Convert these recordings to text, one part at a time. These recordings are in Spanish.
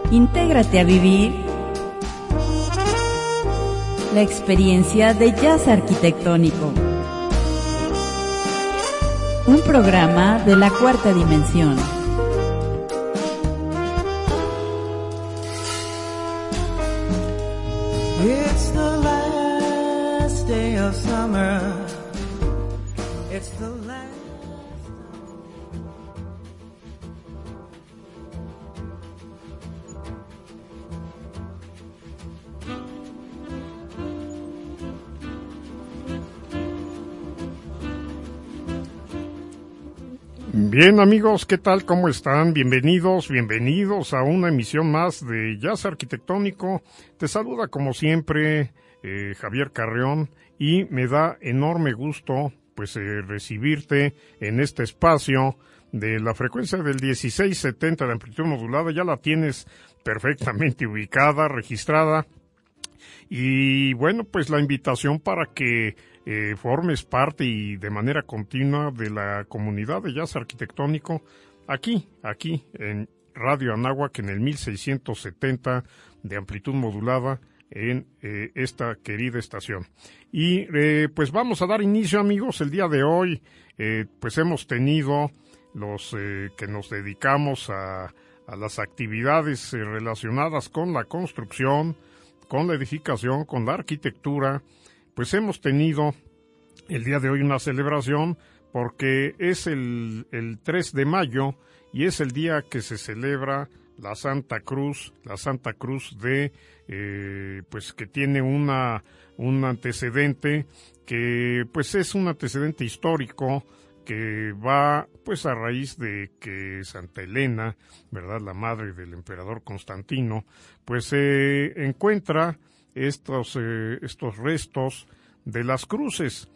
Intégrate a vivir la experiencia de jazz arquitectónico. Un programa de la cuarta dimensión. It's the last day of summer. It's the last. Bien, amigos, ¿qué tal? ¿Cómo están? Bienvenidos a una emisión más de Jazz Arquitectónico. Te saluda como siempre Javier Carrión y me da enorme gusto recibirte en este espacio de la frecuencia del 1670 de amplitud modulada. Ya la tienes perfectamente ubicada, registrada. Y bueno, pues la invitación para que formes parte y de manera continua de la comunidad de jazz arquitectónico aquí en Radio Anáhuac en el 1670 de amplitud modulada en esta querida estación. Y pues vamos a dar inicio, amigos. El día de hoy pues hemos tenido los que nos dedicamos a las actividades relacionadas con la construcción, con la edificación, con la arquitectura. Pues hemos tenido el día de hoy una celebración porque es el 3 de mayo y es el día que se celebra la Santa Cruz de, pues que tiene un antecedente que pues es un antecedente histórico que va pues a raíz de que Santa Elena, ¿verdad?, la madre del emperador Constantino, pues encuentra estos restos de las cruces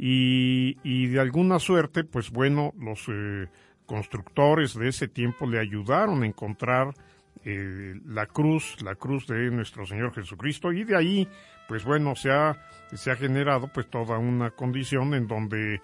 y de alguna suerte, pues bueno, los constructores de ese tiempo le ayudaron a encontrar la cruz de nuestro Señor Jesucristo, y de ahí, pues bueno, se ha generado pues toda una condición en donde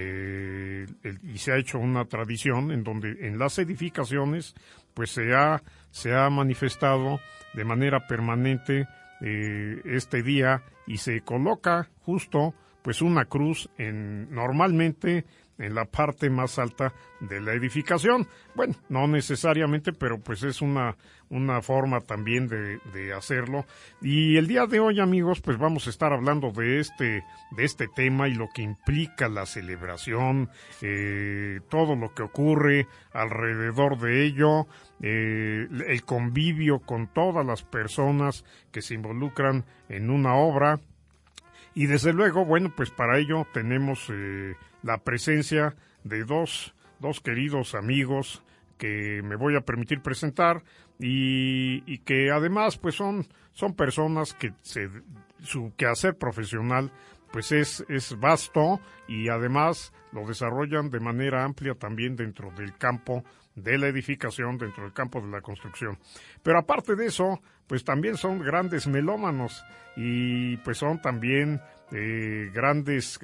y se ha hecho una tradición en donde en las edificaciones pues se ha manifestado de manera permanente este día, y se coloca justo pues una cruz normalmente en la parte más alta de la edificación. Bueno, no necesariamente, pero pues es una forma también de hacerlo. Y el día de hoy, amigos, pues vamos a estar hablando de este tema y lo que implica la celebración, todo lo que ocurre alrededor de ello, el convivio con todas las personas que se involucran en una obra. Y desde luego, bueno, pues para ello tenemos la presencia de dos queridos amigos que me voy a permitir presentar y que además pues son personas que su quehacer profesional pues es vasto, y además lo desarrollan de manera amplia también dentro del campo de la edificación, dentro del campo de la construcción. Pero aparte de eso, pues también son grandes melómanos y pues son también grandes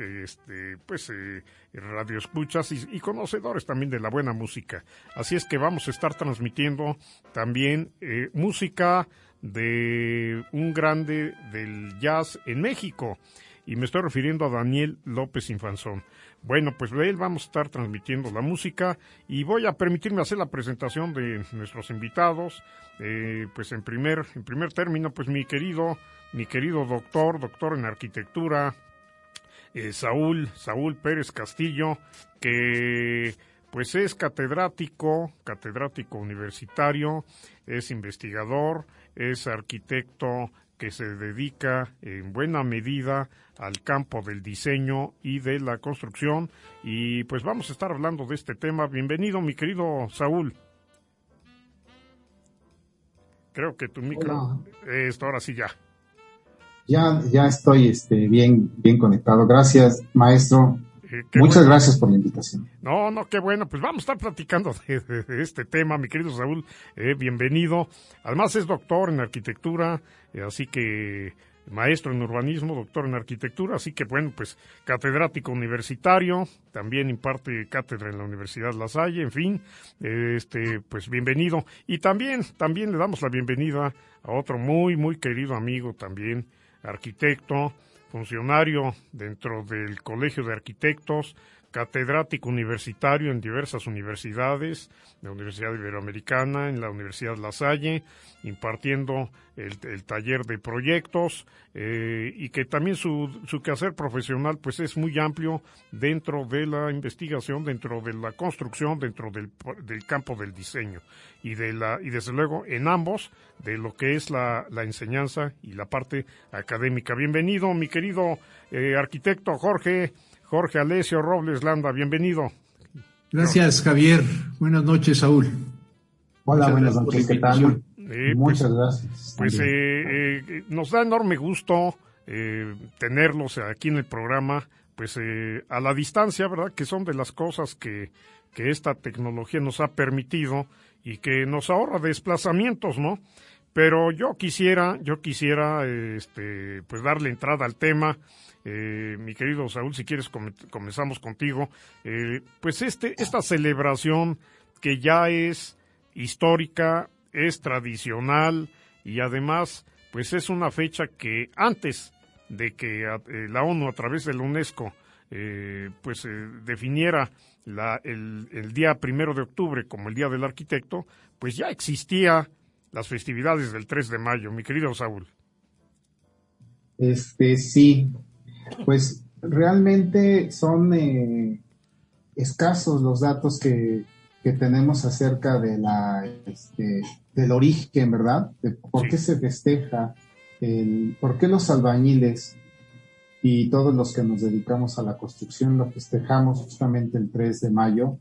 radioescuchas y conocedores también de la buena música. Así es que vamos a estar transmitiendo también música de un grande del jazz en México, y me estoy refiriendo a Daniel López Infanzón. Bueno, pues de él vamos a estar transmitiendo la música y voy a permitirme hacer la presentación de nuestros invitados. Pues en primer término, pues mi querido doctor en arquitectura, Saúl Pérez Castillo, que pues es catedrático universitario, es investigador, es arquitecto que se dedica en buena medida al campo del diseño y de la construcción, y pues vamos a estar hablando de este tema. Bienvenido, mi querido Saúl. Creo que tu micro... ahora sí ya. Ya estoy bien conectado. Gracias, maestro. Muchas gracias por la invitación. No, qué bueno. Pues vamos a estar platicando de este tema, mi querido Saúl. Bienvenido. Además es doctor en arquitectura, así que maestro en urbanismo, doctor en arquitectura, así que bueno, pues catedrático universitario, también imparte cátedra en la Universidad La Salle, en fin, pues bienvenido. Y también le damos la bienvenida a otro muy, muy querido amigo también, arquitecto, funcionario dentro del Colegio de Arquitectos, catedrático universitario en diversas universidades, la Universidad Iberoamericana, en la Universidad La Salle, impartiendo el taller de proyectos, y que también su quehacer profesional pues es muy amplio dentro de la investigación, dentro de la construcción, dentro del campo del diseño y desde luego en ambos de lo que es la enseñanza y la parte académica. Bienvenido, mi querido arquitecto Jorge Alessio Robles Landa, bienvenido. Gracias, Javier. Buenas noches, Saúl. Hola, buenas noches, ¿qué tal? Muchas gracias. Pues nos da enorme gusto tenerlos aquí en el programa, pues a la distancia, ¿verdad? Que son de las cosas que esta tecnología nos ha permitido y que nos ahorra desplazamientos, ¿no? Pero yo quisiera, pues darle entrada al tema. Mi querido Saúl, si quieres comenzamos contigo. Pues esta celebración que ya es histórica, es tradicional y además pues es una fecha que antes de que la ONU a través de la UNESCO definiera el día 1 de octubre como el Día del Arquitecto, pues ya existía las festividades del 3 de mayo, mi querido Saúl. Sí, pues realmente son escasos los datos que tenemos acerca de del origen, ¿verdad? De por qué se festeja, por qué los albañiles y todos los que nos dedicamos a la construcción lo festejamos justamente el 3 de mayo.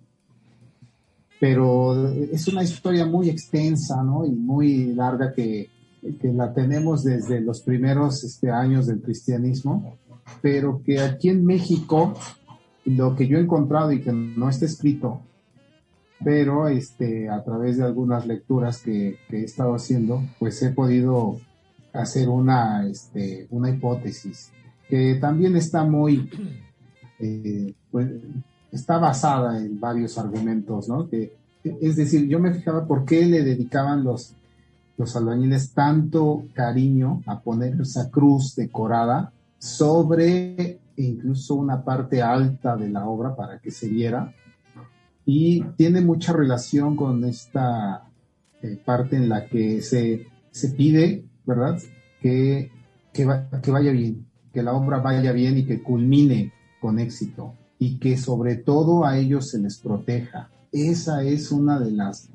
Pero es una historia muy extensa, ¿no? Y muy larga que la tenemos desde los primeros años del cristianismo, pero que aquí en México, lo que yo he encontrado y que no está escrito, pero a través de algunas lecturas que he estado haciendo, pues he podido hacer una hipótesis que también está muy, pues, está basada en varios argumentos, ¿no? Es decir, yo me fijaba por qué le dedicaban los albañiles tanto cariño a poner esa cruz decorada sobre incluso una parte alta de la obra para que se viera, y tiene mucha relación con esta parte en la que se pide, ¿verdad?, que vaya bien, que la obra vaya bien y que culmine con éxito, y que sobre todo a ellos se les proteja. Esa es una de las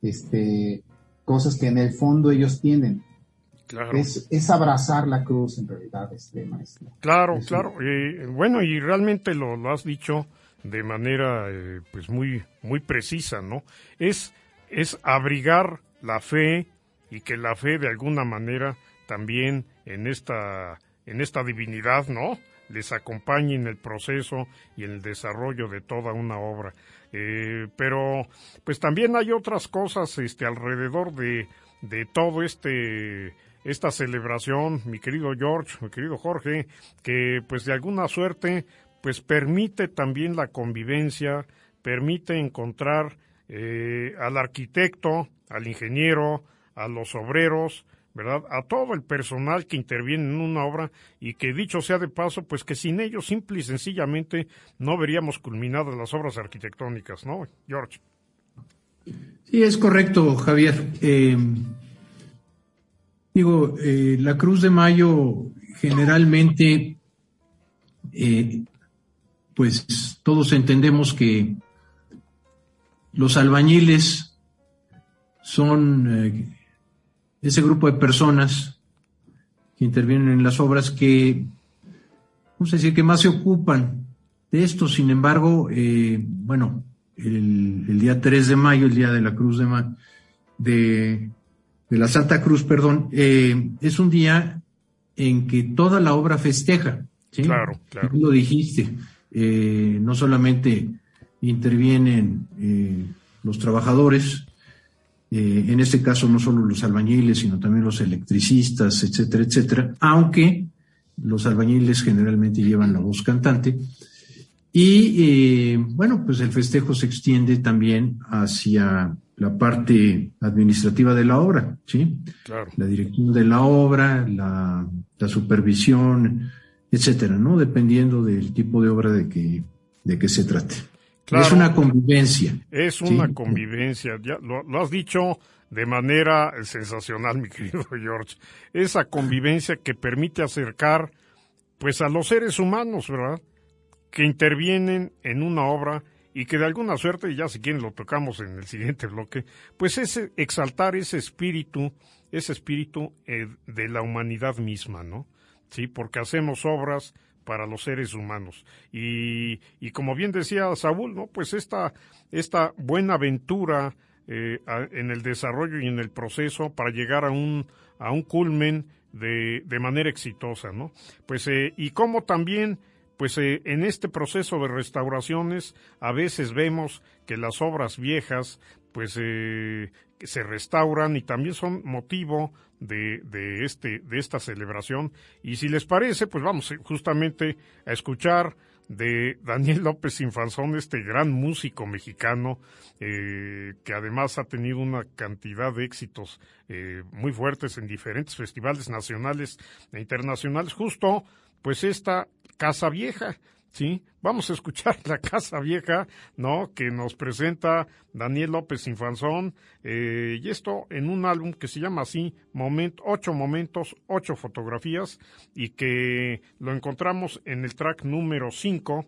cosas que en el fondo ellos tienen. Claro. Es abrazar la cruz, en realidad, maestro. Claro. Bueno, y realmente lo has dicho de manera pues muy, muy precisa, ¿no? Es abrigar la fe, y que la fe de alguna manera también en esta divinidad, ¿no?, les acompañe en el proceso y en el desarrollo de toda una obra. Pero pues también hay otras cosas alrededor de todo esta celebración, mi querido Jorge, que pues de alguna suerte pues permite también la convivencia, permite encontrar al arquitecto, al ingeniero, a los obreros, ¿verdad?, a todo el personal que interviene en una obra, y que dicho sea de paso, pues que sin ellos simple y sencillamente no veríamos culminadas las obras arquitectónicas, ¿no, George? Sí, es correcto, Javier. La Cruz de Mayo generalmente, pues todos entendemos que los albañiles son ese grupo de personas que intervienen en las obras que, vamos a decir, que más se ocupan de esto. Sin embargo, el día 3 de mayo, el día de la Cruz de la Santa Cruz, es un día en que toda la obra festeja, ¿sí? Claro. Tú lo dijiste, no solamente intervienen los trabajadores, en este caso no solo los albañiles, sino también los electricistas, etcétera, etcétera, aunque los albañiles generalmente llevan la voz cantante. Y bueno, pues el festejo se extiende también hacia la parte administrativa de la obra, ¿sí? Claro. La dirección de la obra, la supervisión, etcétera, ¿no? Dependiendo del tipo de obra de que se trate. Claro. Es una convivencia. Es una convivencia, ya lo has dicho de manera sensacional, mi querido George. Esa convivencia que permite acercar, pues, a los seres humanos, ¿verdad?, que intervienen en una obra y que de alguna suerte, ya si quieren lo tocamos en el siguiente bloque, pues es exaltar ese espíritu de la humanidad misma, ¿no? Sí, porque hacemos obras para los seres humanos. Y como bien decía Saúl, ¿no?, pues esta buena aventura en el desarrollo y en el proceso para llegar a un culmen de manera exitosa, ¿no? Pues y como también, pues en este proceso de restauraciones a veces vemos que las obras viejas pues se restauran y también son motivo de esta celebración. Y si les parece, pues vamos justamente a escuchar de Daniel López Infanzón, este gran músico mexicano, que además ha tenido una cantidad de éxitos muy fuertes en diferentes festivales nacionales e internacionales, justo pues esta Casa Vieja, ¿sí? Vamos a escuchar la Casa Vieja, ¿no?, que nos presenta Daniel López Infanzón, y esto en un álbum que se llama así, 8 momentos, 8 fotografías, y que lo encontramos en el track número 5,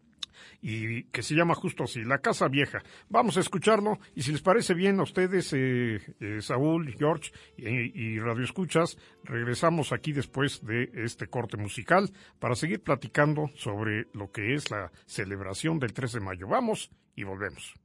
y que se llama justo así, La Casa Vieja. Vamos a escucharlo, y si les parece bien a ustedes, Saúl, George y Radio Escuchas, regresamos aquí después de este corte musical para seguir platicando sobre lo que es la celebración del 3 de mayo. Vamos y volvemos.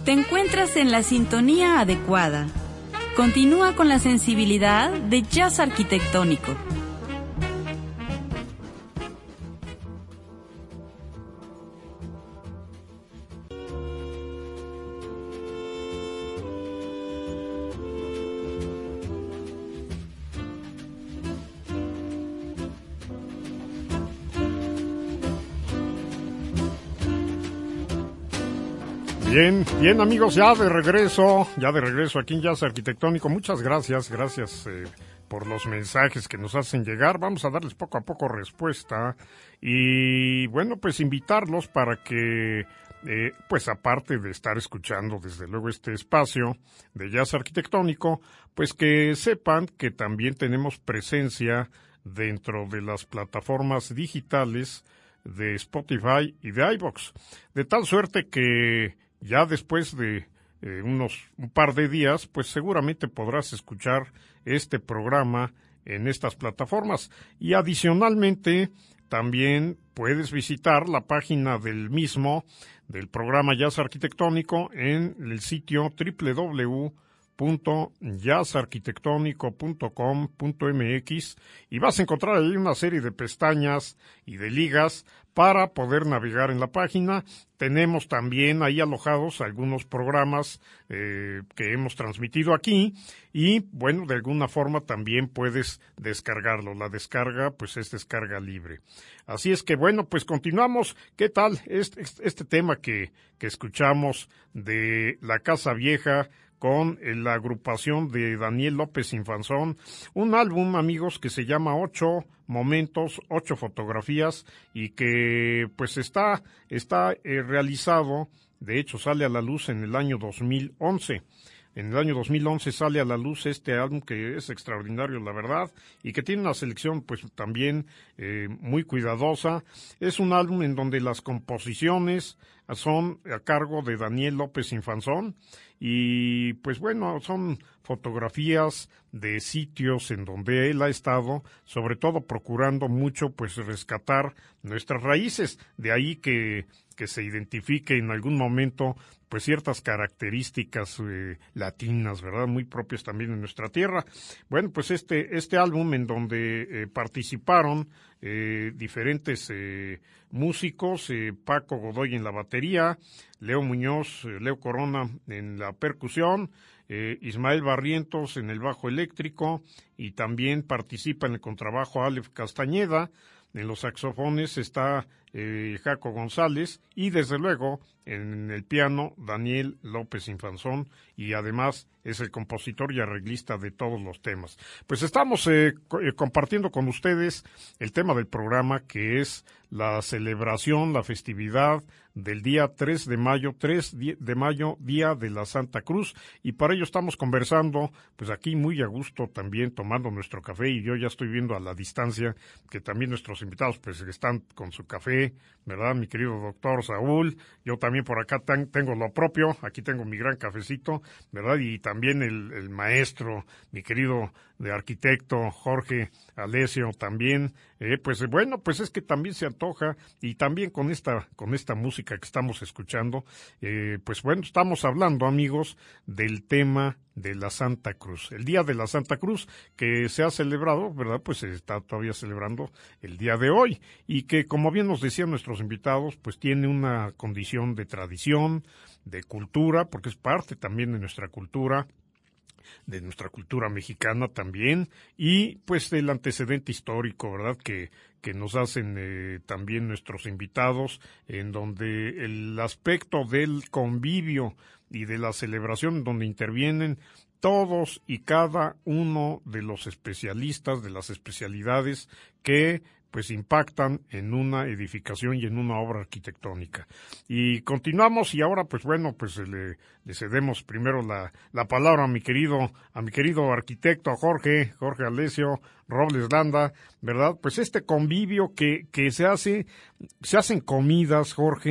Te encuentras en la sintonía adecuada. Continúa con la sensibilidad de jazz arquitectónico. Bien amigos, ya de regreso aquí en Jazz Arquitectónico. Muchas gracias por los mensajes que nos hacen llegar. Vamos a darles poco a poco respuesta y bueno, pues invitarlos para que, pues aparte de estar escuchando desde luego este espacio de Jazz Arquitectónico, pues que sepan que también tenemos presencia dentro de las plataformas digitales de Spotify y de iVoox, de tal suerte que ya después de un par de días, pues seguramente podrás escuchar este programa en estas plataformas. Y adicionalmente, también puedes visitar la página del del programa Jazz Arquitectónico, en el sitio www.jazzarquitectónico.com.mx, y vas a encontrar ahí una serie de pestañas y de ligas para poder navegar en la página. Tenemos también ahí alojados algunos programas que hemos transmitido aquí y, bueno, de alguna forma también puedes descargarlo. La descarga, pues es descarga libre. Así es que, bueno, pues continuamos. ¿Qué tal este tema que escuchamos de La Casa Vieja con la agrupación de Daniel López Infanzón? Un álbum, amigos, que se llama 8 momentos, 8 fotografías, y que pues está realizado, de hecho sale a la luz en el año 2011. En el año 2011 sale a la luz este álbum, que es extraordinario, la verdad, y que tiene una selección pues también muy cuidadosa. Es un álbum en donde las composiciones son a cargo de Daniel López Infanzón, y pues bueno, son fotografías de sitios en donde él ha estado, sobre todo procurando mucho pues rescatar nuestras raíces. De ahí que se identifique en algún momento pues ciertas características latinas, ¿verdad? Muy propias también en nuestra tierra. Bueno, pues este álbum en donde participaron diferentes músicos, Paco Godoy en la batería, Leo Muñoz, Leo Corona en la percusión, Ismael Barrientos en el bajo eléctrico, y también participa en el contrabajo Aleph Castañeda. En los saxofones está Jaco González, y desde luego en el piano Daniel López Infanzón, y además es el compositor y arreglista de todos los temas. Pues estamos compartiendo con ustedes el tema del programa, que es la celebración, la festividad del día 3 de mayo, Día de la Santa Cruz, y para ello estamos conversando, pues aquí muy a gusto también, tomando nuestro café, y yo ya estoy viendo a la distancia que también nuestros invitados pues están con su café, ¿verdad? Mi querido doctor Saúl, yo también por acá tengo lo propio, aquí tengo mi gran cafecito, ¿verdad? Y también el maestro, mi querido de arquitecto Jorge Alesio también, pues bueno, pues es que también se antoja, y también con esta música que estamos escuchando, pues bueno, estamos hablando, amigos, del tema de la Santa Cruz, el Día de la Santa Cruz, que se ha celebrado, ¿verdad? Pues se está todavía celebrando el día de hoy, y que, como bien nos decían nuestros invitados, pues tiene una condición de tradición, de cultura, porque es parte también de nuestra cultura mexicana también, y pues del antecedente histórico, ¿verdad?, que nos hacen también nuestros invitados, en donde el aspecto del convivio y de la celebración, donde intervienen todos y cada uno de los especialistas, de las especialidades que pues impactan en una edificación y en una obra arquitectónica. Y continuamos, y ahora pues bueno, pues le cedemos primero la palabra a mi querido arquitecto, a Jorge Alesio Robles Landa, ¿verdad? Pues este convivio que se hacen comidas, Jorge,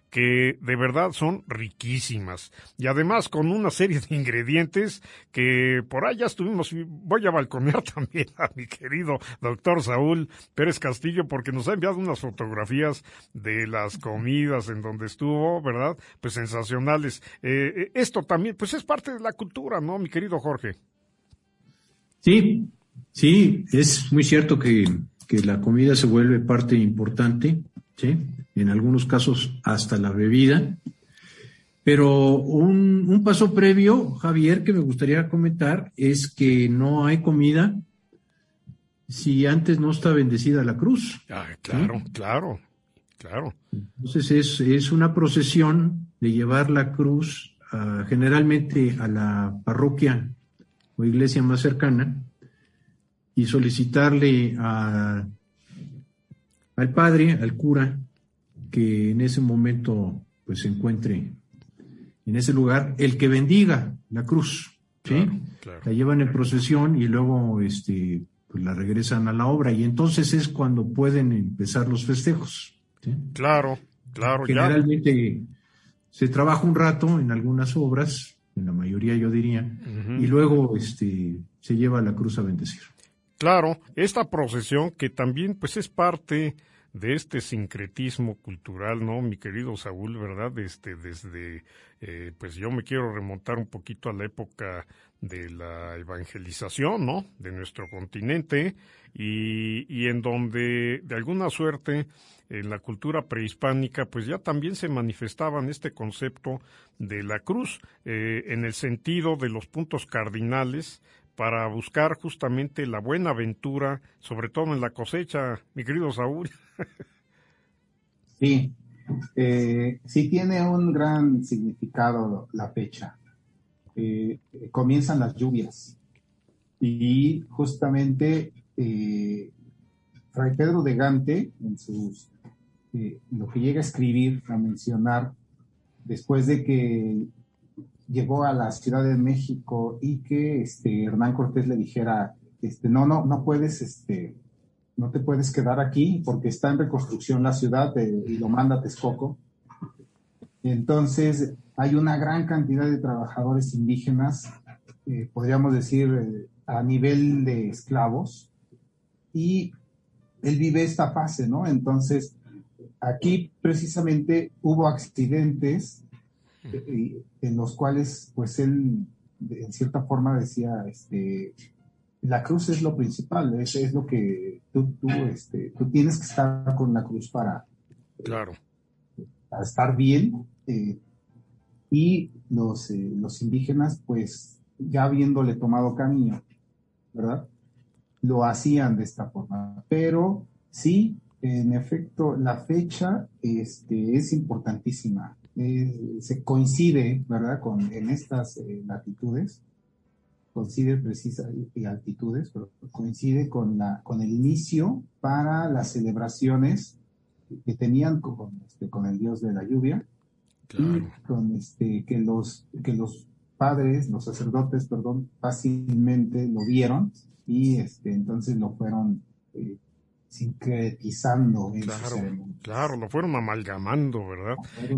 que de verdad son riquísimas. Y además con una serie de ingredientes que por ahí ya estuvimos, voy a balconear también a mi querido doctor Saúl Pérez Castillo, porque nos ha enviado unas fotografías de las comidas en donde estuvo, ¿verdad? Pues sensacionales. Esto también, pues es parte de la cultura, ¿no, mi querido Jorge? Sí, sí, es muy cierto que la comida se vuelve parte importante, ¿sí? En algunos casos hasta la bebida. Pero un paso previo, Javier, que me gustaría comentar, es que no hay comida si antes no está bendecida la cruz. Ah, claro, ¿sí? claro. Entonces es una procesión de llevar la cruz generalmente a la parroquia o iglesia más cercana y solicitarle al padre, al cura, que en ese momento pues se encuentre en ese lugar, el que bendiga la cruz, ¿sí? Claro. La llevan en procesión y luego pues la regresan a la obra, y entonces es cuando pueden empezar los festejos, ¿sí? Claro. Generalmente se trabaja un rato en algunas obras, en la mayoría yo diría, y luego se lleva la cruz a bendecir. Claro, esta procesión que también pues es parte de este sincretismo cultural, ¿no, mi querido Saúl, verdad? Desde, pues yo me quiero remontar un poquito a la época de la evangelización, ¿no? De nuestro continente y en donde, de alguna suerte, en la cultura prehispánica, pues ya también se manifestaban este concepto de la cruz, en el sentido de los puntos cardinales, para buscar justamente la buena aventura, sobre todo en la cosecha, mi querido Saúl. Sí, sí tiene un gran significado la fecha. Comienzan las lluvias y justamente Fray Pedro de Gante, en sus lo que llega a escribir, a mencionar, después de que llegó a la Ciudad de México y que Hernán Cortés le dijera, no puedes, no te puedes quedar aquí porque está en reconstrucción la ciudad y lo manda a Texcoco. Entonces hay una gran cantidad de trabajadores indígenas, podríamos decir a nivel de esclavos, y él vive esta fase, ¿no? Entonces aquí precisamente hubo accidentes en los cuales pues él en cierta forma decía la cruz es lo principal, es lo que tú tienes que estar con la cruz para estar bien, y los indígenas pues ya habiéndole tomado camino, ¿verdad? Lo hacían de esta forma, pero sí, en efecto la fecha es importantísima. Se coincide, ¿verdad? En estas latitudes, coincide y altitudes, pero coincide con el inicio para las celebraciones que tenían con el dios de la lluvia, y con que los padres, los sacerdotes, perdón, fácilmente lo vieron y entonces lo fueron sincretizando en sus ceremonias. Claro, lo fueron amalgamando, ¿verdad?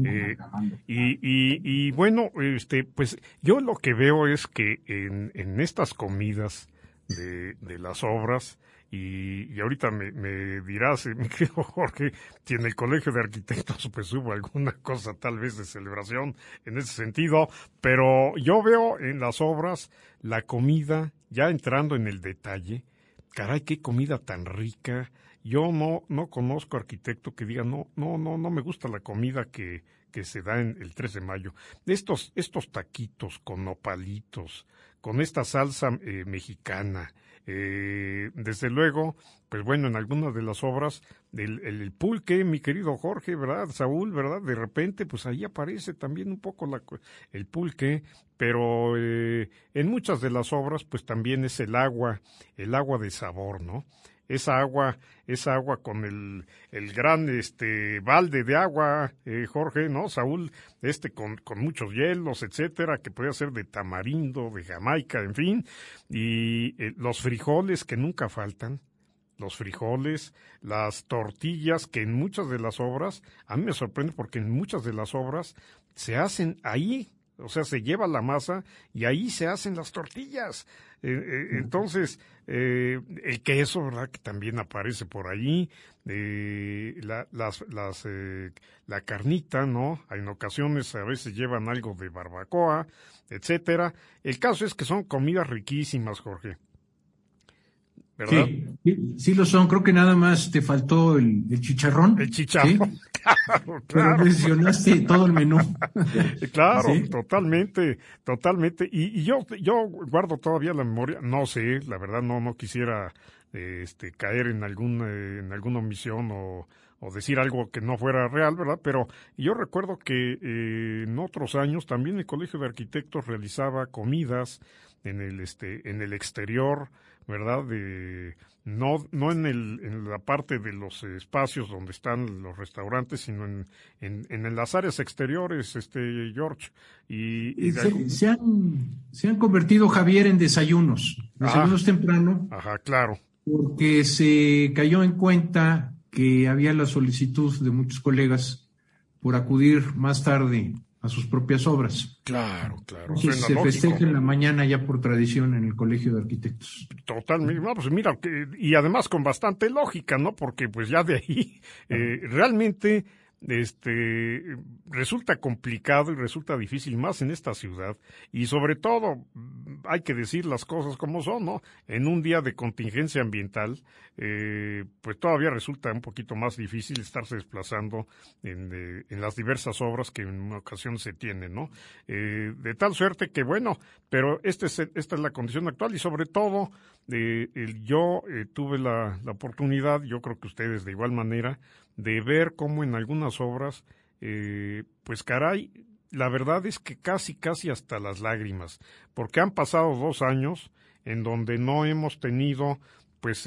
Y bueno, pues yo lo que veo es que en estas comidas de las obras, y ahorita me dirás, mi querido Jorge, si en el Colegio de Arquitectos pues hubo alguna cosa tal vez de celebración en ese sentido, pero yo veo en las obras la comida, ya entrando en el detalle, caray, qué comida tan rica. Yo no conozco arquitecto que diga, no me gusta la comida que se da en el 3 de mayo. Estos taquitos con nopalitos, con esta salsa mexicana, desde luego, pues bueno, en algunas de las obras, el pulque, mi querido Jorge, ¿verdad? Saúl, ¿verdad? De repente, pues ahí aparece también un poco el pulque, pero en muchas de las obras, pues también es el agua de sabor, ¿no? Esa agua con el gran balde de agua, Jorge, ¿no? Saúl, con muchos hielos, etcétera, que puede ser de tamarindo, de Jamaica, en fin, y los frijoles que nunca faltan, los frijoles, las tortillas, que en muchas de las obras, a mí me sorprende porque en muchas de las obras se hacen ahí. O sea, se lleva la masa y ahí se hacen las tortillas. Entonces, el queso, ¿verdad? Que también aparece por ahí. La carnita, ¿no? En ocasiones a veces llevan algo de barbacoa, etcétera. El caso es que son comidas riquísimas, Jorge. ¿Verdad? Sí lo son. Creo que nada más te faltó el chicharrón. El chicharrón, ¿sí? claro. Pero mencionaste todo el menú. Claro, ¿Sí? totalmente. Y yo guardo todavía la memoria, no sé, la verdad no quisiera caer en alguna omisión o decir algo que no fuera real, ¿verdad? Pero yo recuerdo que en otros años también el Colegio de Arquitectos realizaba comidas en el exterior, ¿verdad? No en la parte de los espacios donde están los restaurantes, sino en las áreas exteriores, George. Se han convertido, Javier, en desayunos temprano. Ajá, claro. Porque se cayó en cuenta que había la solicitud de muchos colegas por acudir más tarde a sus propias obras. Claro. Entonces, se festeja en la mañana ya por tradición en el Colegio de Arquitectos. Totalmente. No, pues mira, y además con bastante lógica, ¿no? Porque pues ya de ahí realmente resulta complicado y resulta difícil más en esta ciudad, y sobre todo hay que decir las cosas como son, ¿no? En un día de contingencia ambiental, pues todavía resulta un poquito más difícil estarse desplazando en las diversas obras que en ocasiones se tienen, ¿no? De tal suerte que bueno, pero esta es la condición actual, y sobre todo yo tuve la oportunidad, yo creo que ustedes de igual manera, de ver cómo en algunas obras, pues caray, la verdad es que casi hasta las lágrimas, porque han pasado 2 años en donde no hemos tenido, pues,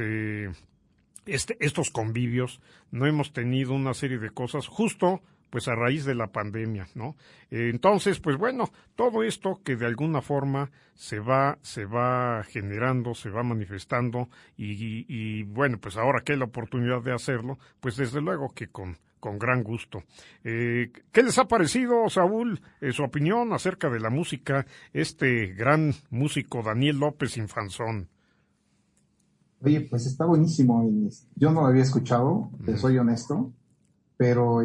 estos convivios, no hemos tenido una serie de cosas, justo pues a raíz de la pandemia, ¿no? Entonces, pues bueno, todo esto que de alguna forma se va generando, se va manifestando, y bueno, pues ahora que hay la oportunidad de hacerlo, pues desde luego que con gran gusto. ¿Qué les ha parecido, Saúl, su opinión acerca de la música, gran músico Daniel López Infanzón? Oye, pues está buenísimo. Yo no lo había escuchado, te soy honesto, pero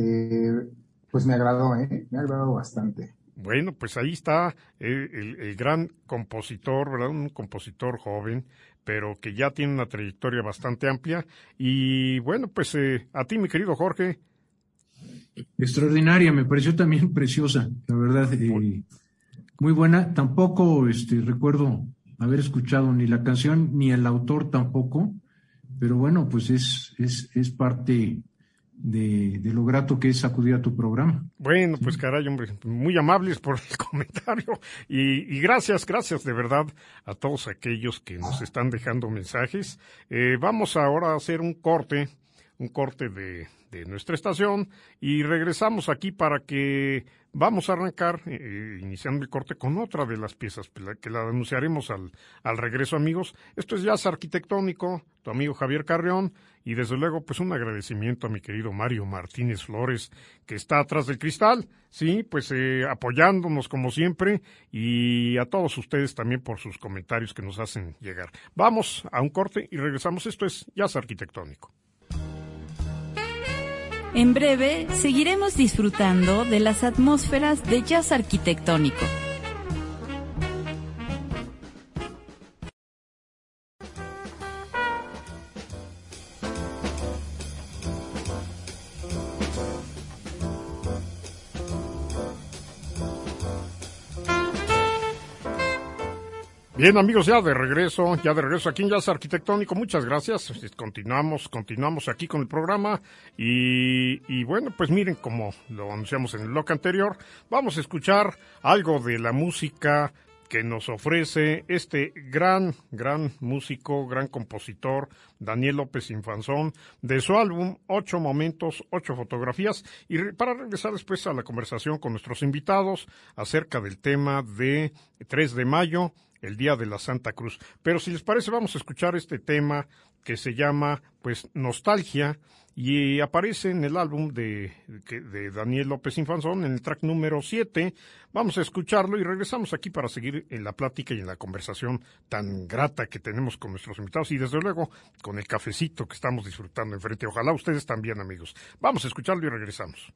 pues me agradó, me ha agradado bastante. Bueno, pues ahí está el gran compositor, ¿verdad? Un compositor joven, pero que ya tiene una trayectoria bastante amplia. Y bueno, pues a ti, mi querido Jorge. Extraordinaria, me pareció también preciosa, la verdad, muy buena. Tampoco recuerdo haber escuchado ni la canción ni el autor tampoco, pero bueno, pues es parte de lo grato que es acudir a tu programa. Bueno, pues caray, hombre, muy amables por el comentario, y gracias de verdad a todos aquellos que nos están dejando mensajes. Vamos ahora a hacer un corte de nuestra estación, y regresamos aquí para que vamos a arrancar, iniciando el corte, con otra de las piezas que la anunciaremos al regreso, amigos. Esto es Jazz Arquitectónico, tu amigo Javier Carrión, y desde luego pues un agradecimiento a mi querido Mario Martínez Flores, que está atrás del cristal, sí, pues apoyándonos como siempre, y a todos ustedes también por sus comentarios que nos hacen llegar. Vamos a un corte y regresamos. Esto es Jazz Arquitectónico. En breve seguiremos disfrutando de las atmósferas de jazz arquitectónico. Bien, amigos, ya de regreso aquí en Jazz Arquitectónico. Muchas gracias. Continuamos aquí con el programa, y bueno, pues miren, como lo anunciamos en el bloque anterior, vamos a escuchar algo de la música que nos ofrece este gran músico, gran compositor, Daniel López Infanzón, de su álbum 8 momentos, 8 fotografías, y para regresar después a la conversación con nuestros invitados acerca del tema de 3 de mayo, el Día de la Santa Cruz. Pero si les parece, vamos a escuchar este tema que se llama, pues, Nostalgia, y aparece en el álbum de Daniel López Infanzón, en el track número 7. Vamos a escucharlo y regresamos aquí para seguir en la plática y en la conversación tan grata que tenemos con nuestros invitados y desde luego con el cafecito que estamos disfrutando enfrente. Ojalá ustedes también, amigos. Vamos a escucharlo y regresamos.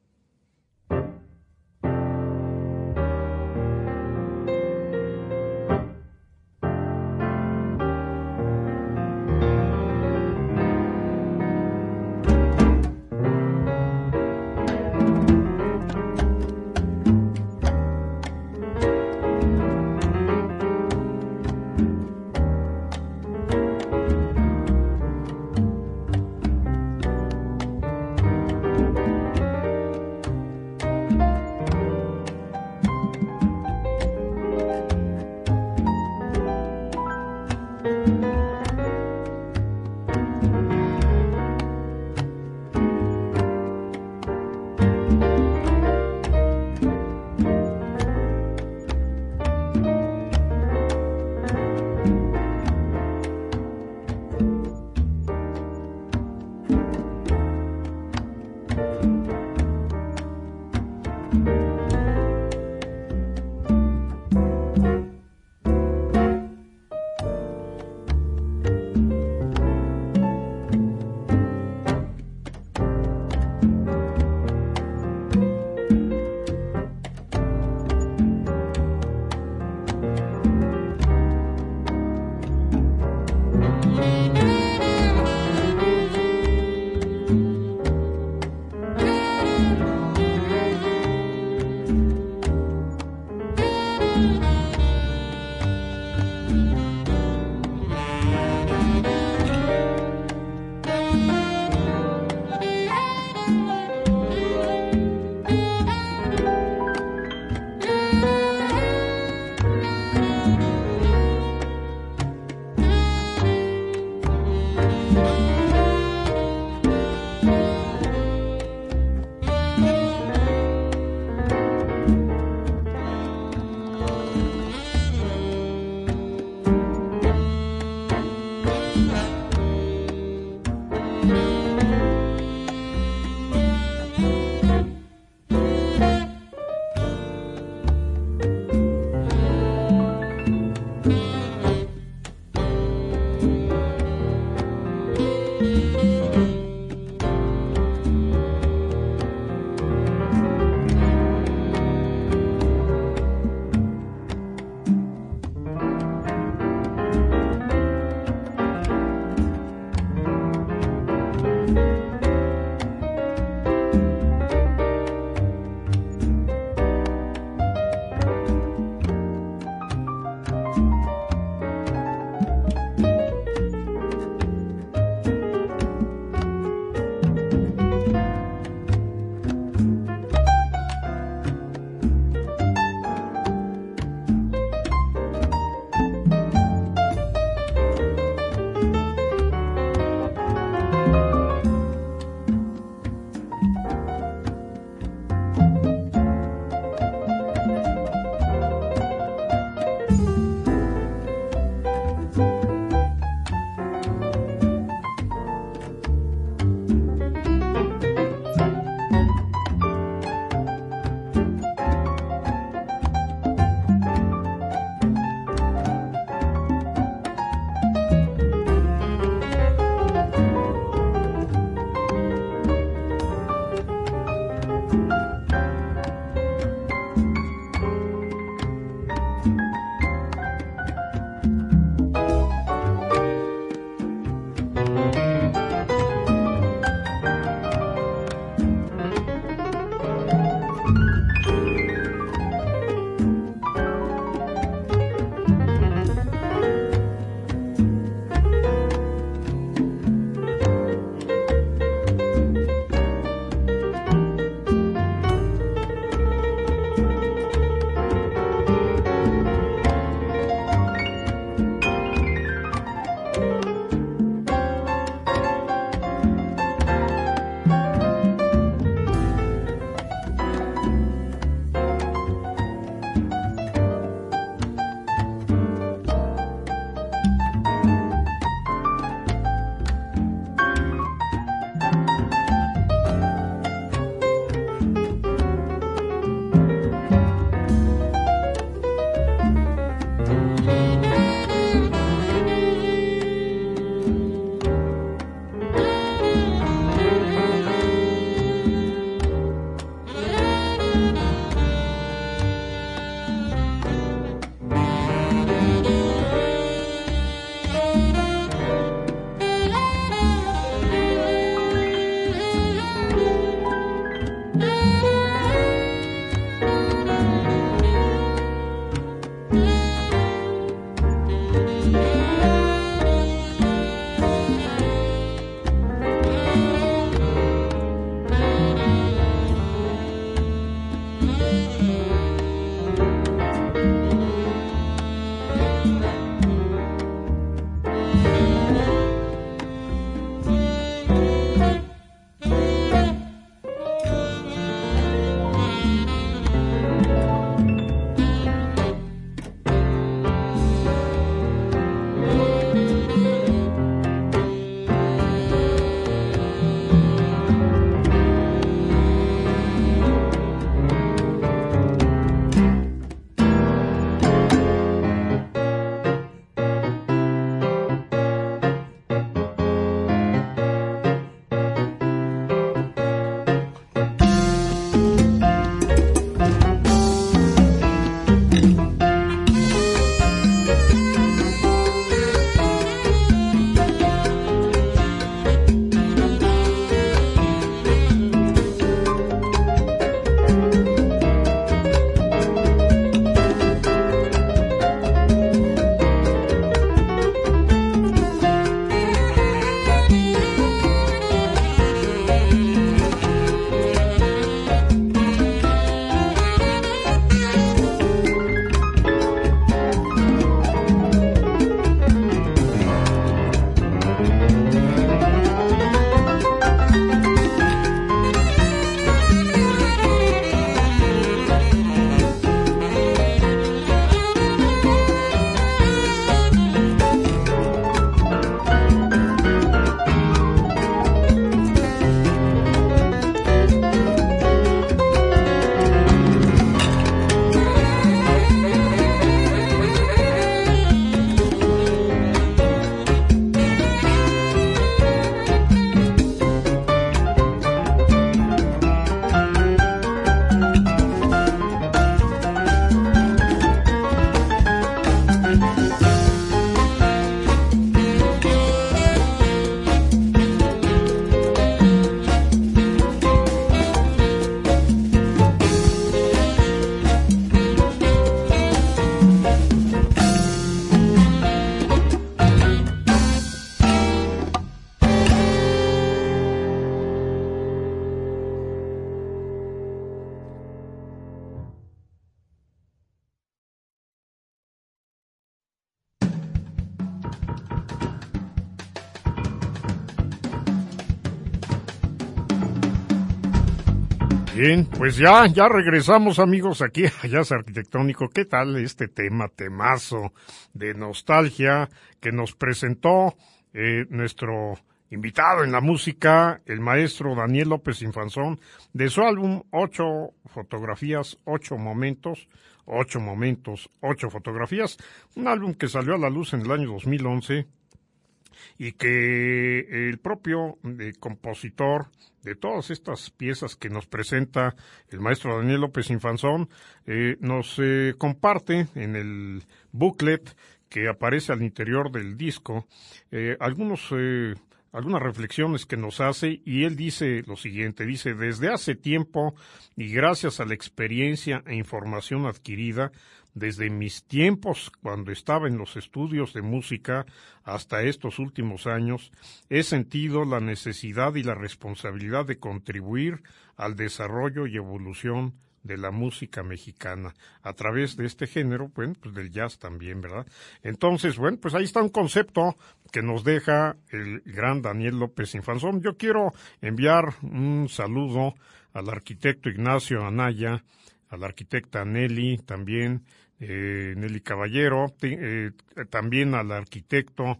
Bien, pues ya regresamos, amigos, aquí a Jazz Arquitectónico. ¿Qué tal este temazo de nostalgia que nos presentó nuestro invitado en la música, el maestro Daniel López Infanzón, de su álbum 8 fotografías, 8 momentos, 8 fotografías, un álbum que salió a la luz en el año 2011 y que el propio compositor de todas estas piezas que nos presenta el maestro Daniel López Infanzón nos comparte en el booklet que aparece al interior del disco algunas reflexiones que nos hace, y él dice lo siguiente, dice: desde hace tiempo y gracias a la experiencia e información adquirida, desde mis tiempos cuando estaba en los estudios de música hasta estos últimos años, he sentido la necesidad y la responsabilidad de contribuir al desarrollo y evolución de la música mexicana a través de este género, bueno, pues del jazz también, ¿verdad? Entonces, bueno, pues ahí está un concepto que nos deja el gran Daniel López Infanzón. Yo quiero enviar un saludo al arquitecto Ignacio Anaya, a la arquitecta Nelly también, Nelly Caballero, también al arquitecto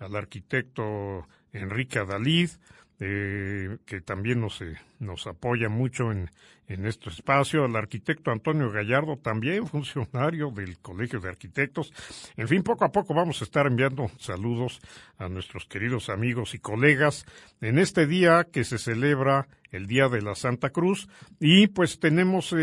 Enrique Adalid, que también nos apoya mucho en este espacio, al arquitecto Antonio Gallardo, también funcionario del Colegio de Arquitectos. En fin, poco a poco vamos a estar enviando saludos a nuestros queridos amigos y colegas en este día que se celebra el Día de la Santa Cruz, y pues tenemos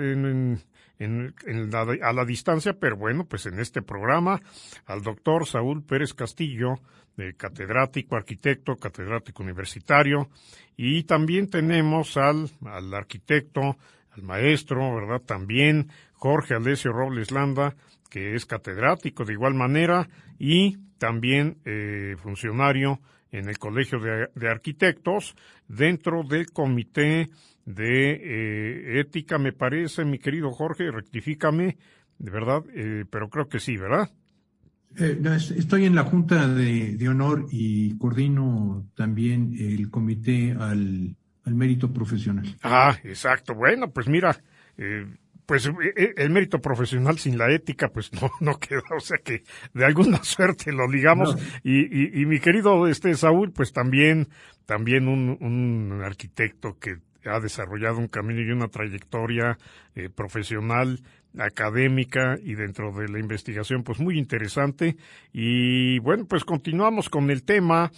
a la distancia, pero bueno, pues en este programa, al doctor Saúl Pérez Castillo, catedrático, arquitecto, catedrático universitario, y también tenemos al arquitecto, al maestro, ¿verdad? También Jorge Alessio Robles Landa, que es catedrático de igual manera, y también funcionario en el Colegio de Arquitectos, dentro del Comité de Ética, me parece, mi querido Jorge, rectifícame, de verdad, pero creo que sí, ¿verdad? No, estoy en la Junta de Honor y coordino también el Comité al Mérito Profesional. Ah, exacto. Bueno, pues mira, pues el mérito profesional sin la ética, pues no queda, o sea que de alguna suerte lo ligamos. No. Y mi querido Saúl, pues también un arquitecto que ha desarrollado un camino y una trayectoria profesional, académica y dentro de la investigación, pues muy interesante. Y bueno, pues continuamos con el tema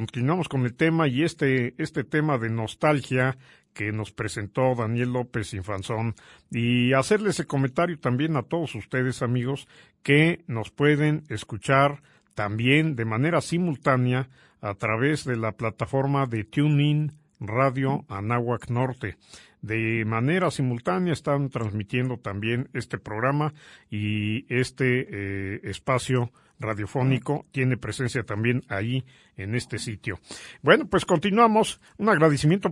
y este tema de nostalgia que nos presentó Daniel López Infanzón, y hacerle ese comentario también a todos ustedes, amigos, que nos pueden escuchar también de manera simultánea a través de la plataforma de TuneIn Radio Anáhuac Norte. De manera simultánea están transmitiendo también este programa, y este espacio radiofónico tiene presencia también ahí en este sitio. Bueno, pues continuamos. Un agradecimiento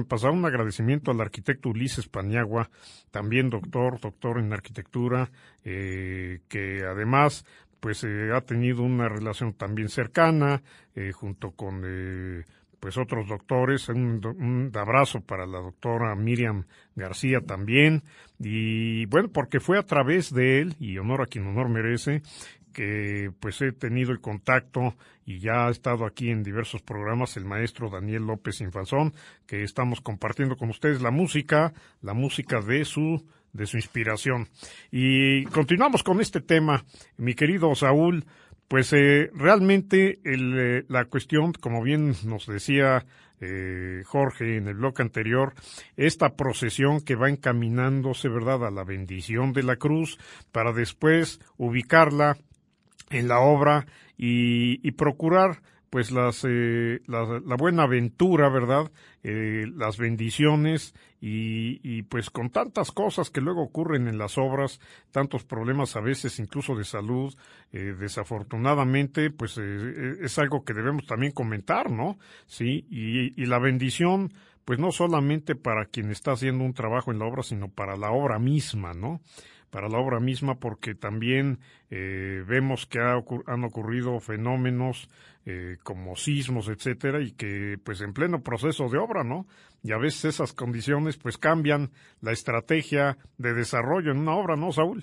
al arquitecto Ulises Paniagua, también doctor en arquitectura, que además pues ha tenido una relación también cercana junto con pues otros doctores. Un abrazo para la doctora Miriam García también, y bueno, porque fue a través de él, y honor a quien honor merece, que pues he tenido el contacto y ya ha estado aquí en diversos programas el maestro Daniel López Infanzón, que estamos compartiendo con ustedes la música de su inspiración. Y continuamos con este tema, mi querido Saúl. Pues realmente la cuestión, como bien nos decía Jorge en el bloque anterior, esta procesión que va encaminándose, ¿verdad?, a la bendición de la cruz, para después ubicarla en la obra y procurar pues la buena aventura, ¿verdad?, las bendiciones, y pues con tantas cosas que luego ocurren en las obras, tantos problemas a veces incluso de salud, desafortunadamente, pues es algo que debemos también comentar, ¿no? Sí, y la bendición, pues no solamente para quien está haciendo un trabajo en la obra, sino para la obra misma, ¿no? para la obra misma, porque también vemos que han ocurrido fenómenos como sismos, etcétera, y que pues en pleno proceso de obra, ¿no? Y a veces esas condiciones pues cambian la estrategia de desarrollo en una obra, ¿no, Saúl?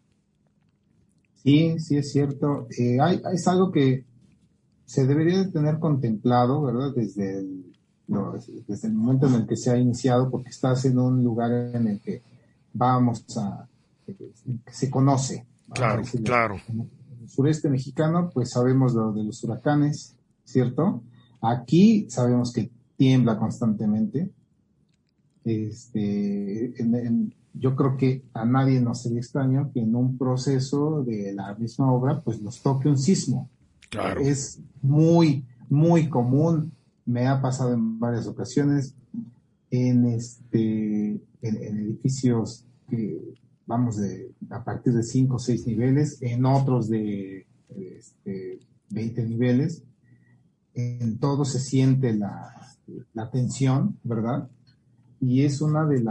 Sí, sí es cierto. Es algo que se debería de tener contemplado, ¿verdad? Desde el momento en el que se ha iniciado, porque estás en un lugar en el que que se conoce. Claro, claro. En el sureste mexicano, pues sabemos lo de los huracanes, ¿cierto? Aquí sabemos que tiembla constantemente. Yo creo que a nadie nos sería extraño que en un proceso de la misma obra, pues nos toque un sismo. Claro. Es muy, muy común. Me ha pasado en varias ocasiones en edificios que vamos a partir de 5 o 6 niveles, en otros de 20 niveles. En todo se siente la tensión, ¿verdad? Y es una de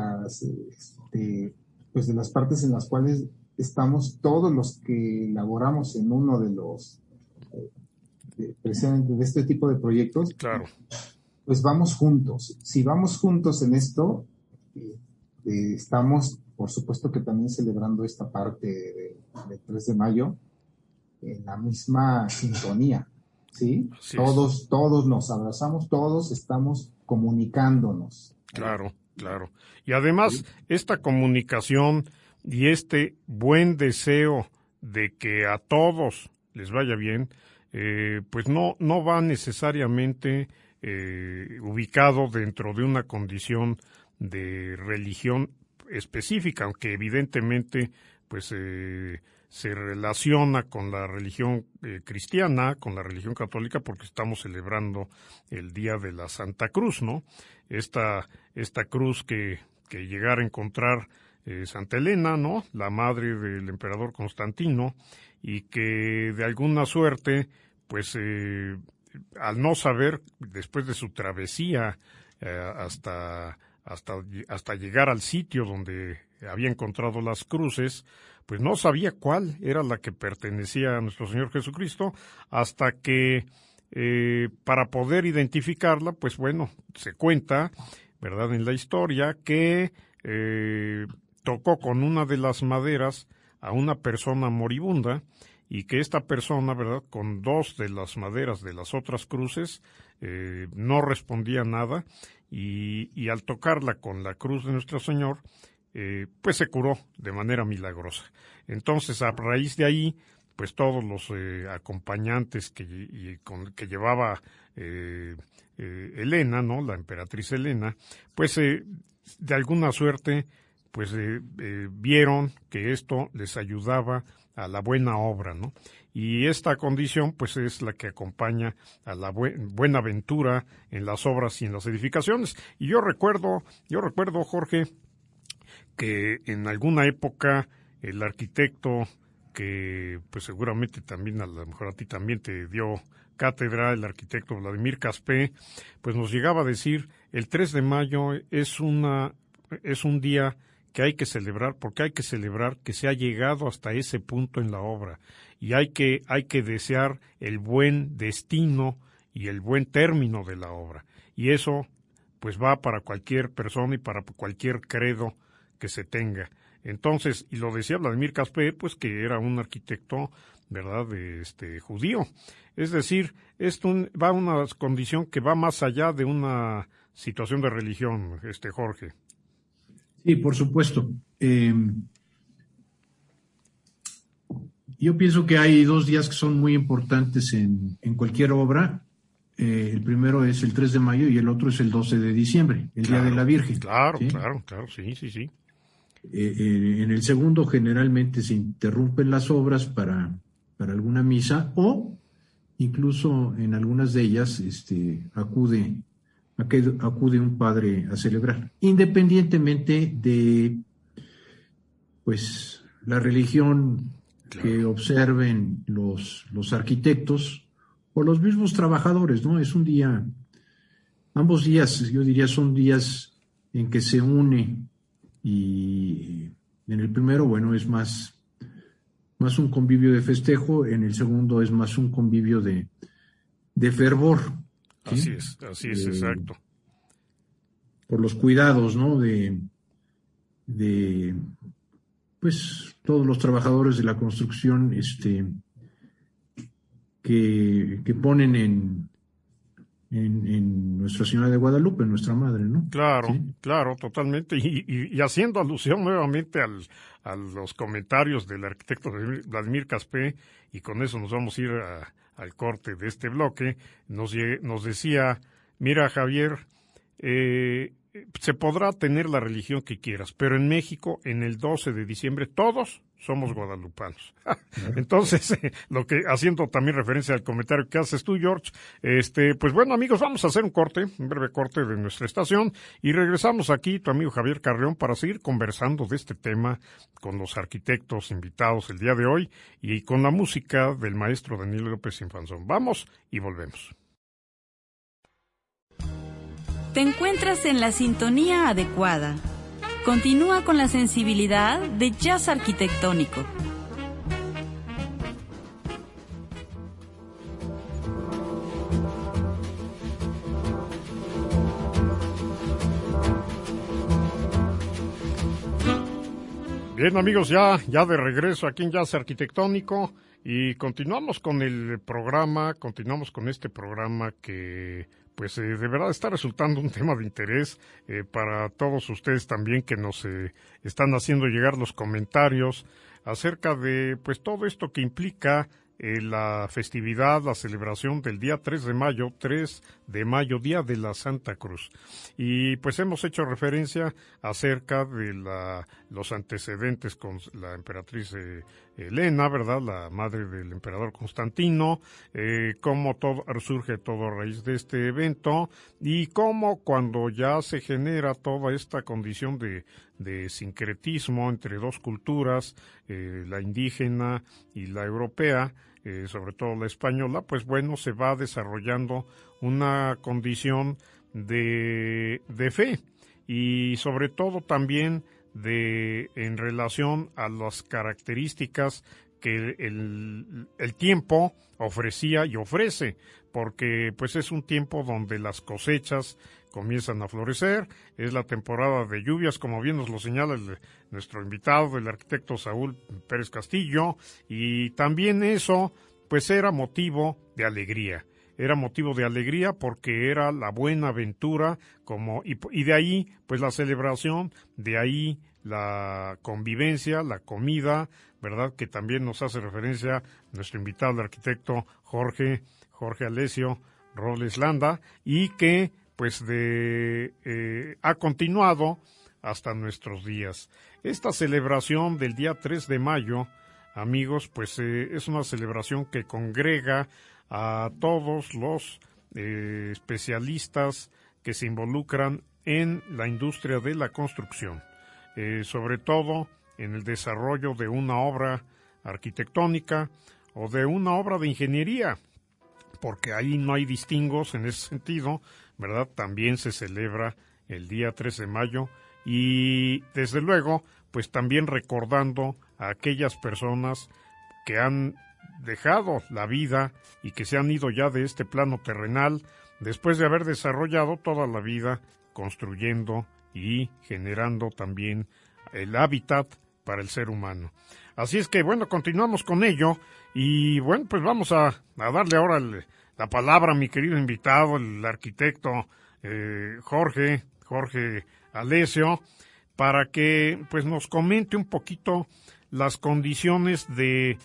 pues de las partes en las cuales estamos todos los que elaboramos en uno de los precisamente de este tipo de proyectos. Claro. Pues vamos juntos. Si vamos juntos en esto, estamos, por supuesto, que también celebrando esta parte del 3 de mayo en la misma sintonía, ¿sí? Todos nos abrazamos, todos estamos comunicándonos. Claro, claro. Y además, esta comunicación y este buen deseo de que a todos les vaya bien, pues no va necesariamente ubicado dentro de una condición de religión específica, aunque evidentemente pues se relaciona con la religión cristiana, con la religión católica, porque estamos celebrando el Día de la Santa Cruz, ¿no? Esta cruz que llegara a encontrar Santa Elena, ¿no? La madre del emperador Constantino, y que de alguna suerte, pues al no saber, después de su travesía hasta llegar al sitio donde había encontrado las cruces, pues no sabía cuál era la que pertenecía a nuestro Señor Jesucristo, hasta que para poder identificarla, pues bueno, se cuenta, ¿verdad?, en la historia que tocó con una de las maderas a una persona moribunda, y que esta persona, ¿verdad?, con 2 de las maderas de las otras cruces no respondía nada, y al tocarla con la cruz de nuestro Señor, pues se curó de manera milagrosa. Entonces, a raíz de ahí, pues todos los acompañantes que llevaba Elena, ¿no?, la emperatriz Elena, pues de alguna suerte, pues vieron que esto les ayudaba a la buena obra, ¿no? Y esta condición, pues, es la que acompaña a la buena ventura en las obras y en las edificaciones. Y yo recuerdo, Jorge, que en alguna época el arquitecto que, pues, seguramente también, a lo mejor a ti también te dio cátedra, el arquitecto Vladimir Caspé, pues nos llegaba a decir, el 3 de mayo es un día que hay que celebrar, porque hay que celebrar que se ha llegado hasta ese punto en la obra, y hay que desear el buen destino y el buen término de la obra, y eso pues va para cualquier persona y para cualquier credo que se tenga. Entonces, y lo decía Vladimir Caspé, pues que era un arquitecto, ¿verdad?, judío. Es decir, esto va a una condición que va más allá de una situación de religión, Jorge. Sí, por supuesto. Yo pienso que hay 2 días que son muy importantes en cualquier obra. El primero es el 3 de mayo y el otro es el 12 de diciembre, el Día de la Virgen. Claro, ¿sí? claro, sí. En el segundo generalmente se interrumpen las obras para alguna misa, o incluso en algunas de ellas acude un padre a celebrar, independientemente de pues la religión que observen los arquitectos o los mismos trabajadores, ¿no? Es un día, ambos días, yo diría, son días en que se une y En el primero, bueno, es más un convivio de festejo, en el segundo es más un convivio de fervor. ¿Sí? Así es, exacto. Por los cuidados, ¿no? De pues todos los trabajadores de la construcción que ponen en Nuestra Señora de Guadalupe, nuestra madre, ¿no? Claro, ¿Sí? claro, totalmente. Y haciendo alusión nuevamente a los comentarios del arquitecto Vladimir Caspé, y con eso nos vamos a ir al corte de este bloque, nos decía, mira, Javier, se podrá tener la religión que quieras, pero en México, en el 12 de diciembre, todos somos guadalupanos. Entonces, haciendo también referencia al comentario que haces tú, George, pues bueno, amigos, vamos a hacer un breve corte de nuestra estación, y regresamos aquí, tu amigo Javier Carrión, para seguir conversando de este tema con los arquitectos invitados el día de hoy, y con la música del maestro Daniel López Infanzón. Vamos y volvemos. Te encuentras en la sintonía adecuada. Continúa con la sensibilidad de jazz arquitectónico. Bien, amigos, ya de regreso aquí en Jazz Arquitectónico, y continuamos con este programa que pues de verdad está resultando un tema de interés para todos ustedes también, que nos están haciendo llegar los comentarios acerca de pues todo esto que implica la festividad, la celebración del día 3 de mayo, Día de la Santa Cruz. Y pues hemos hecho referencia acerca de los antecedentes con la emperatriz Helena, ¿verdad?, la madre del emperador Constantino, cómo surge todo a raíz de este evento, y cómo cuando ya se genera toda esta condición de sincretismo entre dos culturas, la indígena y la europea, sobre todo la española, pues bueno, se va desarrollando una condición de fe, y sobre todo también en relación a las características que el tiempo ofrecía y ofrece, porque pues es un tiempo donde las cosechas comienzan a florecer, es la temporada de lluvias, como bien nos lo señala nuestro invitado, el arquitecto Saúl Pérez Castillo, y también eso pues era motivo de alegría. Era motivo de alegría porque era la buena aventura, y de ahí pues la celebración, de ahí la convivencia, la comida, ¿verdad?, que también nos hace referencia nuestro invitado, el arquitecto Jorge Alessio Robles Landa, y que pues ha continuado hasta nuestros días. Esta celebración del día 3 de mayo, amigos, pues es una celebración que congrega a todos los especialistas que se involucran en la industria de la construcción, sobre todo en el desarrollo de una obra arquitectónica o de una obra de ingeniería, porque ahí no hay distingos en ese sentido, ¿verdad? También se celebra el día 3 de mayo, y desde luego, pues también recordando a aquellas personas que han dejado la vida y que se han ido ya de este plano terrenal después de haber desarrollado toda la vida construyendo y generando también el hábitat para el ser humano. Así es que, bueno, continuamos con ello, y bueno, pues vamos a darle ahora la palabra a mi querido invitado, el arquitecto Jorge Alessio, para que pues nos comente un poquito las condiciones de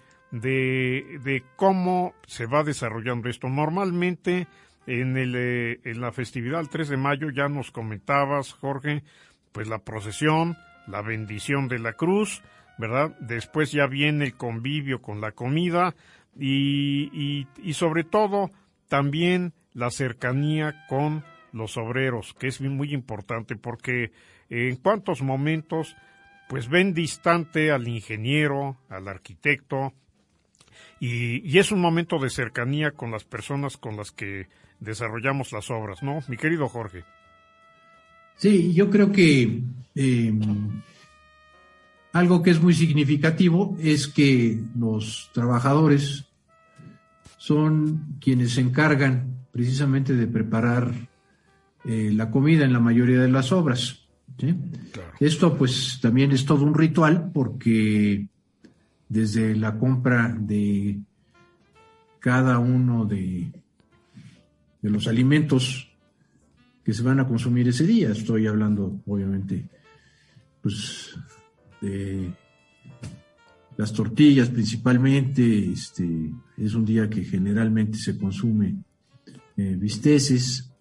cómo se va desarrollando esto. Normalmente en la festividad del 3 de mayo ya nos comentabas, Jorge, pues la procesión, la bendición de la cruz, ¿verdad? Después ya viene el convivio con la comida y sobre todo también la cercanía con los obreros, que es muy importante, porque en cuantos momentos pues ven distante al ingeniero, al arquitecto, y es un momento de cercanía con las personas con las que desarrollamos las obras, ¿no, mi querido Jorge? Sí, yo creo que algo que es muy significativo es que los trabajadores son quienes se encargan precisamente de preparar la comida en la mayoría de las obras, ¿sí? Claro. Esto pues también es todo un ritual porque desde la compra de cada uno de los alimentos que se van a consumir ese día, estoy hablando obviamente pues de las tortillas principalmente, es un día que generalmente se consume bisteces,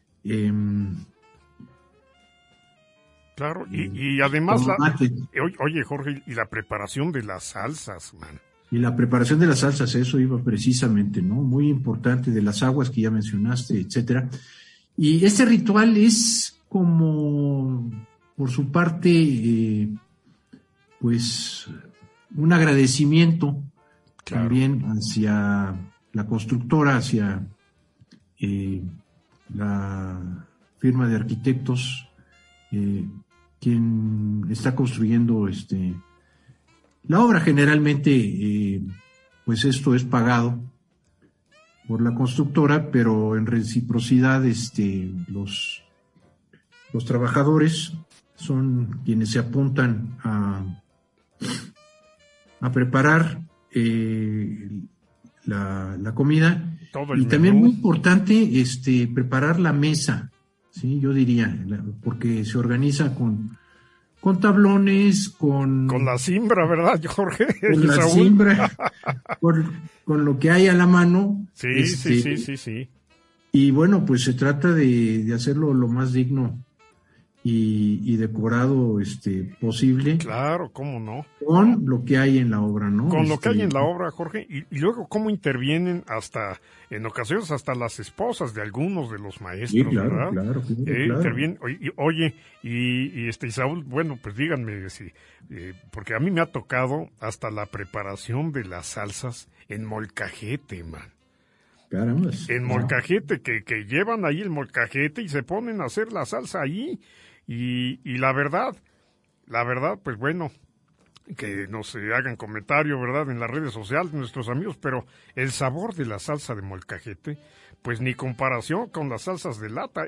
claro, y además, tomate. oye Jorge, y la preparación de las salsas, man. Y la preparación de las salsas, eso iba precisamente, ¿no? Muy importante, de las aguas que ya mencionaste, etcétera. Y este ritual es como, por su parte, pues, un agradecimiento, claro, también hacia la constructora, hacia la firma de arquitectos, quien está construyendo la obra. Generalmente, pues esto es pagado por la constructora, pero en reciprocidad, los trabajadores son quienes se apuntan a preparar la comida. Y también muy importante, preparar la mesa, sí, yo diría, porque se organiza con tablones, con la cimbra, ¿verdad, Jorge? Con la cimbra, con lo que hay a la mano. Sí, sí. Y bueno, pues se trata de hacerlo lo más digno y decorado posible. Claro, cómo no. Con lo que hay en la obra, ¿no? Con lo que hay en la obra, Jorge, y luego cómo intervienen en ocasiones hasta las esposas de algunos de los maestros, sí, claro, ¿verdad? Claro. Intervienen, oye, y Saúl, bueno, pues díganme si, porque a mí me ha tocado hasta la preparación de las salsas en molcajete, man. Caramba. En molcajete, que llevan ahí el molcajete y se ponen a hacer la salsa ahí. Y la verdad, pues bueno, que no se hagan comentario, ¿verdad?, en las redes sociales, nuestros amigos, pero el sabor de la salsa de molcajete, pues ni comparación con las salsas de lata,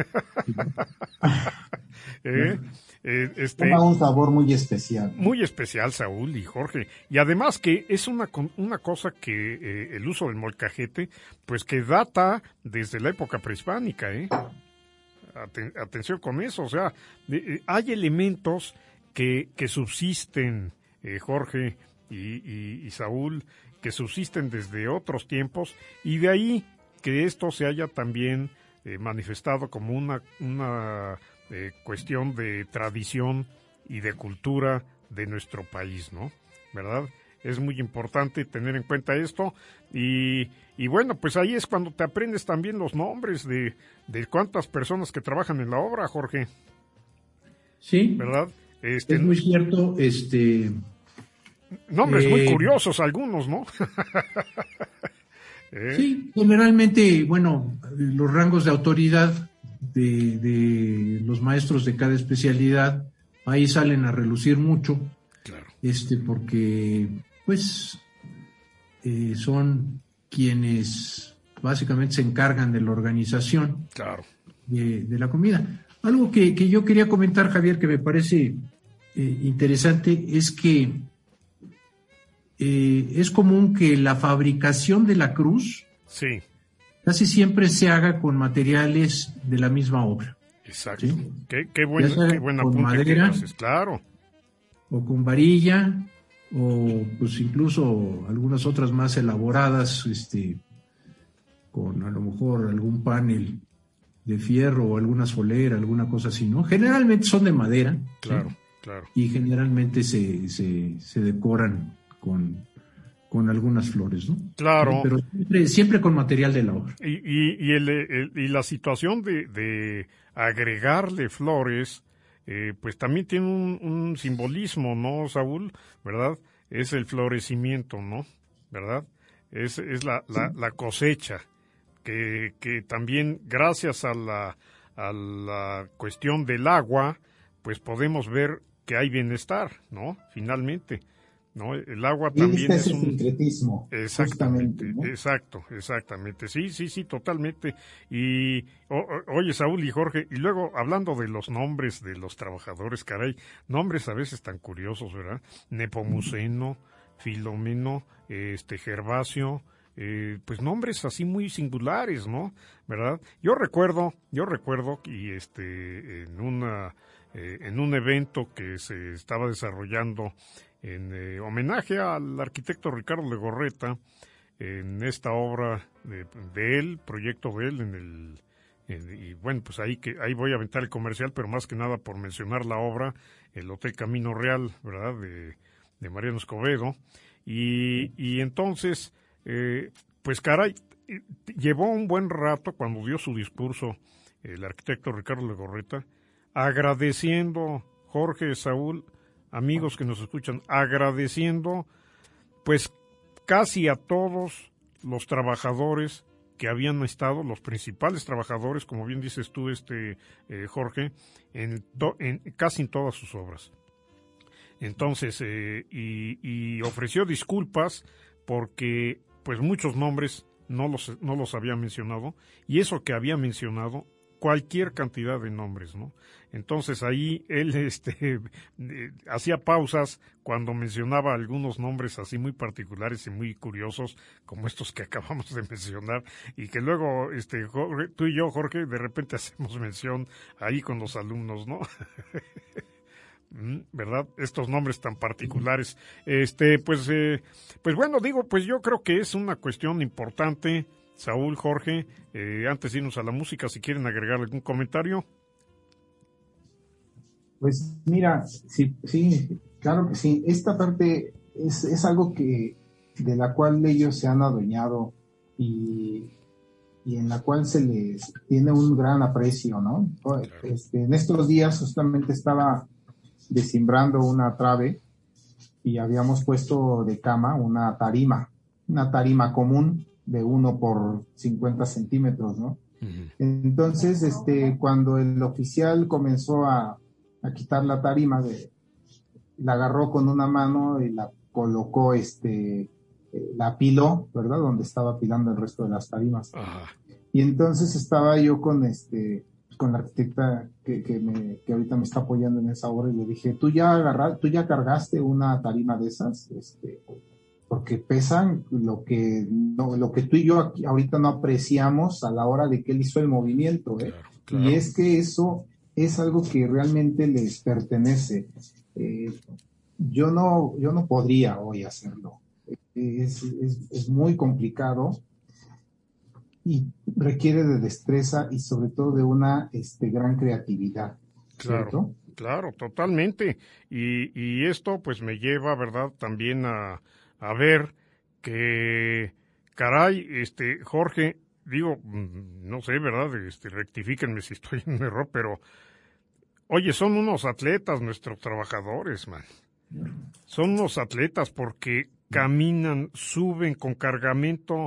Toma un sabor muy especial. Muy especial, Saúl y Jorge. Y además que es una cosa que el uso del molcajete, pues que data desde la época prehispánica, Atención con eso, o sea, hay elementos que subsisten, Jorge y Saúl, que subsisten desde otros tiempos, y de ahí que esto se haya también manifestado como una cuestión de tradición y de cultura de nuestro país, ¿no? ¿Verdad? Es muy importante tener en cuenta esto y bueno, pues ahí es cuando te aprendes también los nombres de cuántas personas que trabajan en la obra, Jorge. Sí. ¿Verdad? Es muy cierto, nombres muy curiosos algunos, ¿no? Sí, generalmente, bueno, los rangos de autoridad de los maestros de cada especialidad, ahí salen a relucir mucho. Claro. Porque, pues, son quienes básicamente se encargan de la organización, claro, de la comida. Algo que yo quería comentar, Javier, que me parece interesante, es que es común que la fabricación de la cruz, sí, casi siempre se haga con materiales de la misma obra. Exacto. ¿Sí? Qué buena con punta madera, que haces, claro. O con varilla, o pues incluso algunas otras más elaboradas, con a lo mejor algún panel de fierro o alguna solera, alguna cosa así, ¿no? Generalmente son de madera. Claro, ¿sí? Claro. Y generalmente se decoran con algunas flores, ¿no? Claro. Pero siempre con material de la obra. Y la situación de agregarle flores, pues también tiene un simbolismo, ¿no, Saúl? ¿Verdad? Es el florecimiento, ¿no? ¿Verdad? Es la cosecha, que también gracias a la cuestión del agua, pues podemos ver que hay bienestar, ¿no? Finalmente, ¿no? El agua Y también es el un... sincretismo. Exactamente, ¿No? exactamente. Sí, totalmente. Y, oye, Saúl y Jorge, y luego, hablando de los nombres de los trabajadores, caray, nombres a veces tan curiosos, ¿verdad? Nepomuceno, Filomeno, Gervasio, pues nombres así muy singulares, ¿no? ¿Verdad? Yo recuerdo, y en un evento que se estaba desarrollando en homenaje al arquitecto Ricardo Legorreta, en esta obra de él, proyecto de él, y bueno, pues ahí voy a aventar el comercial, pero más que nada por mencionar la obra, el Hotel Camino Real, ¿verdad?, de Mariano Escobedo, y entonces, pues caray, llevó un buen rato cuando dio su discurso el arquitecto Ricardo Legorreta, agradeciendo, Jorge, Saúl, amigos que nos escuchan, agradeciendo pues casi a todos los trabajadores que habían estado, los principales trabajadores, como bien dices tú, Jorge, en casi en todas sus obras. Entonces, y ofreció disculpas porque pues muchos nombres no los había mencionado, y eso que había mencionado, cualquier cantidad de nombres, ¿no? Entonces ahí él hacía pausas cuando mencionaba algunos nombres así muy particulares y muy curiosos, como estos que acabamos de mencionar, y que luego Jorge, tú y yo, Jorge, de repente hacemos mención ahí con los alumnos, ¿no? ¿Verdad? Estos nombres tan particulares. Pues bueno, pues yo creo que es una cuestión importante. Saúl, Jorge, antes de irnos a la música, si quieren agregar algún comentario. Pues mira, sí, claro que sí. Esta parte es algo de la cual ellos se han adueñado y en la cual se les tiene un gran aprecio, ¿no? Claro. En estos días justamente estaba desimbrando una trave y habíamos puesto de cama una tarima común de 1 por 50 centímetros, ¿no? Uh-huh. Entonces, cuando el oficial comenzó a quitar la tarima, la agarró con una mano y la colocó, la apiló, ¿verdad? Donde estaba apilando el resto de las tarimas. Uh-huh. Y entonces estaba yo con la arquitecta que ahorita me está apoyando en esa obra, y le dije, ¿tú ya cargaste una tarima de esas? Porque pesan lo que tú y yo aquí, ahorita no apreciamos a la hora de que él hizo el movimiento, ¿eh? Claro. Y es que eso es algo que realmente les pertenece. Yo no podría hoy hacerlo. Es muy complicado y requiere de destreza y sobre todo de una gran creatividad. Claro, ¿cierto? Claro, totalmente. Y esto pues me lleva, ¿verdad?, también a ver que, caray, Jorge, digo, no sé, ¿verdad?, rectifíquenme si estoy en un error, pero, oye, son unos atletas nuestros trabajadores, man. Son unos atletas porque caminan, suben con cargamento,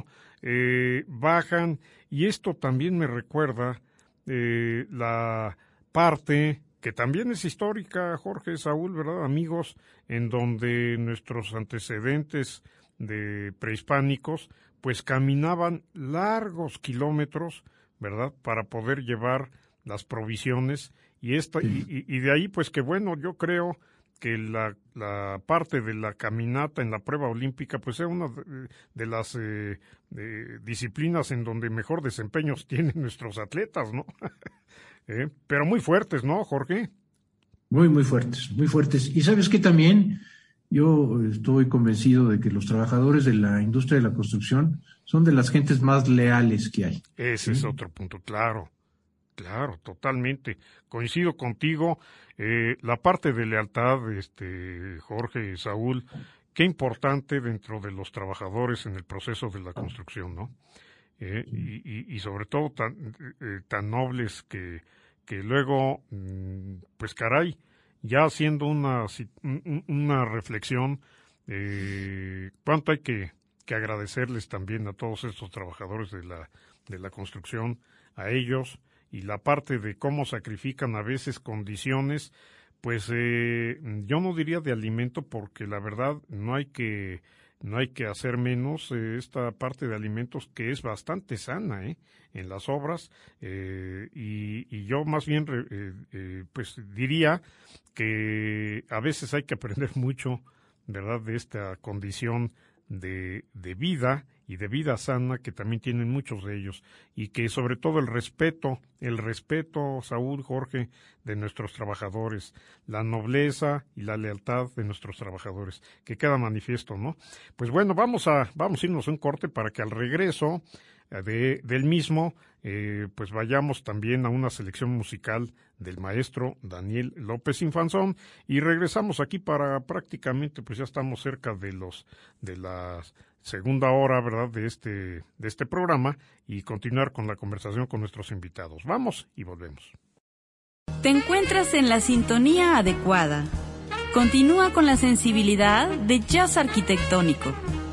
bajan, y esto también me recuerda la parte que también es histórica, Jorge, Saúl, ¿verdad?, amigos, en donde nuestros antecedentes de prehispánicos pues caminaban largos kilómetros, ¿verdad?, para poder llevar las provisiones, y de ahí pues que bueno, yo creo que la parte de la caminata en la prueba olímpica pues es una de las disciplinas en donde mejor desempeños tienen nuestros atletas, ¿no? Pero muy fuertes, ¿no, Jorge? Muy, muy fuertes, muy fuertes. Y sabes que también yo estoy convencido de que los trabajadores de la industria de la construcción son de las gentes más leales que hay. Ese es otro punto, claro, totalmente. Coincido contigo. La parte de lealtad, Jorge, Saúl, qué importante dentro de los trabajadores en el proceso de la construcción, ¿no? Y sobre todo tan nobles que luego, pues caray, ya haciendo una reflexión, cuánto hay que agradecerles también a todos estos trabajadores de la construcción, a ellos, y la parte de cómo sacrifican a veces condiciones, pues yo no diría de alimento, porque la verdad no hay que hacer menos esta parte de alimentos, que es bastante sana en las obras, y yo más bien pues diría que a veces hay que aprender mucho, ¿verdad?, de esta condición de vida y de vida sana que también tienen muchos de ellos, y que sobre todo el respeto, Saúl, Jorge, de nuestros trabajadores, la nobleza y la lealtad de nuestros trabajadores, que queda manifiesto, ¿no? Pues bueno, vamos a irnos a un corte para que al regreso del mismo, pues vayamos también a una selección musical del maestro Daniel López Infanzón, y regresamos aquí para prácticamente, pues ya estamos cerca de la segunda hora, ¿verdad?, de este programa, y continuar con la conversación con nuestros invitados. Vamos y volvemos. Te encuentras en la sintonía adecuada. Continúa con la sensibilidad de jazz arquitectónico.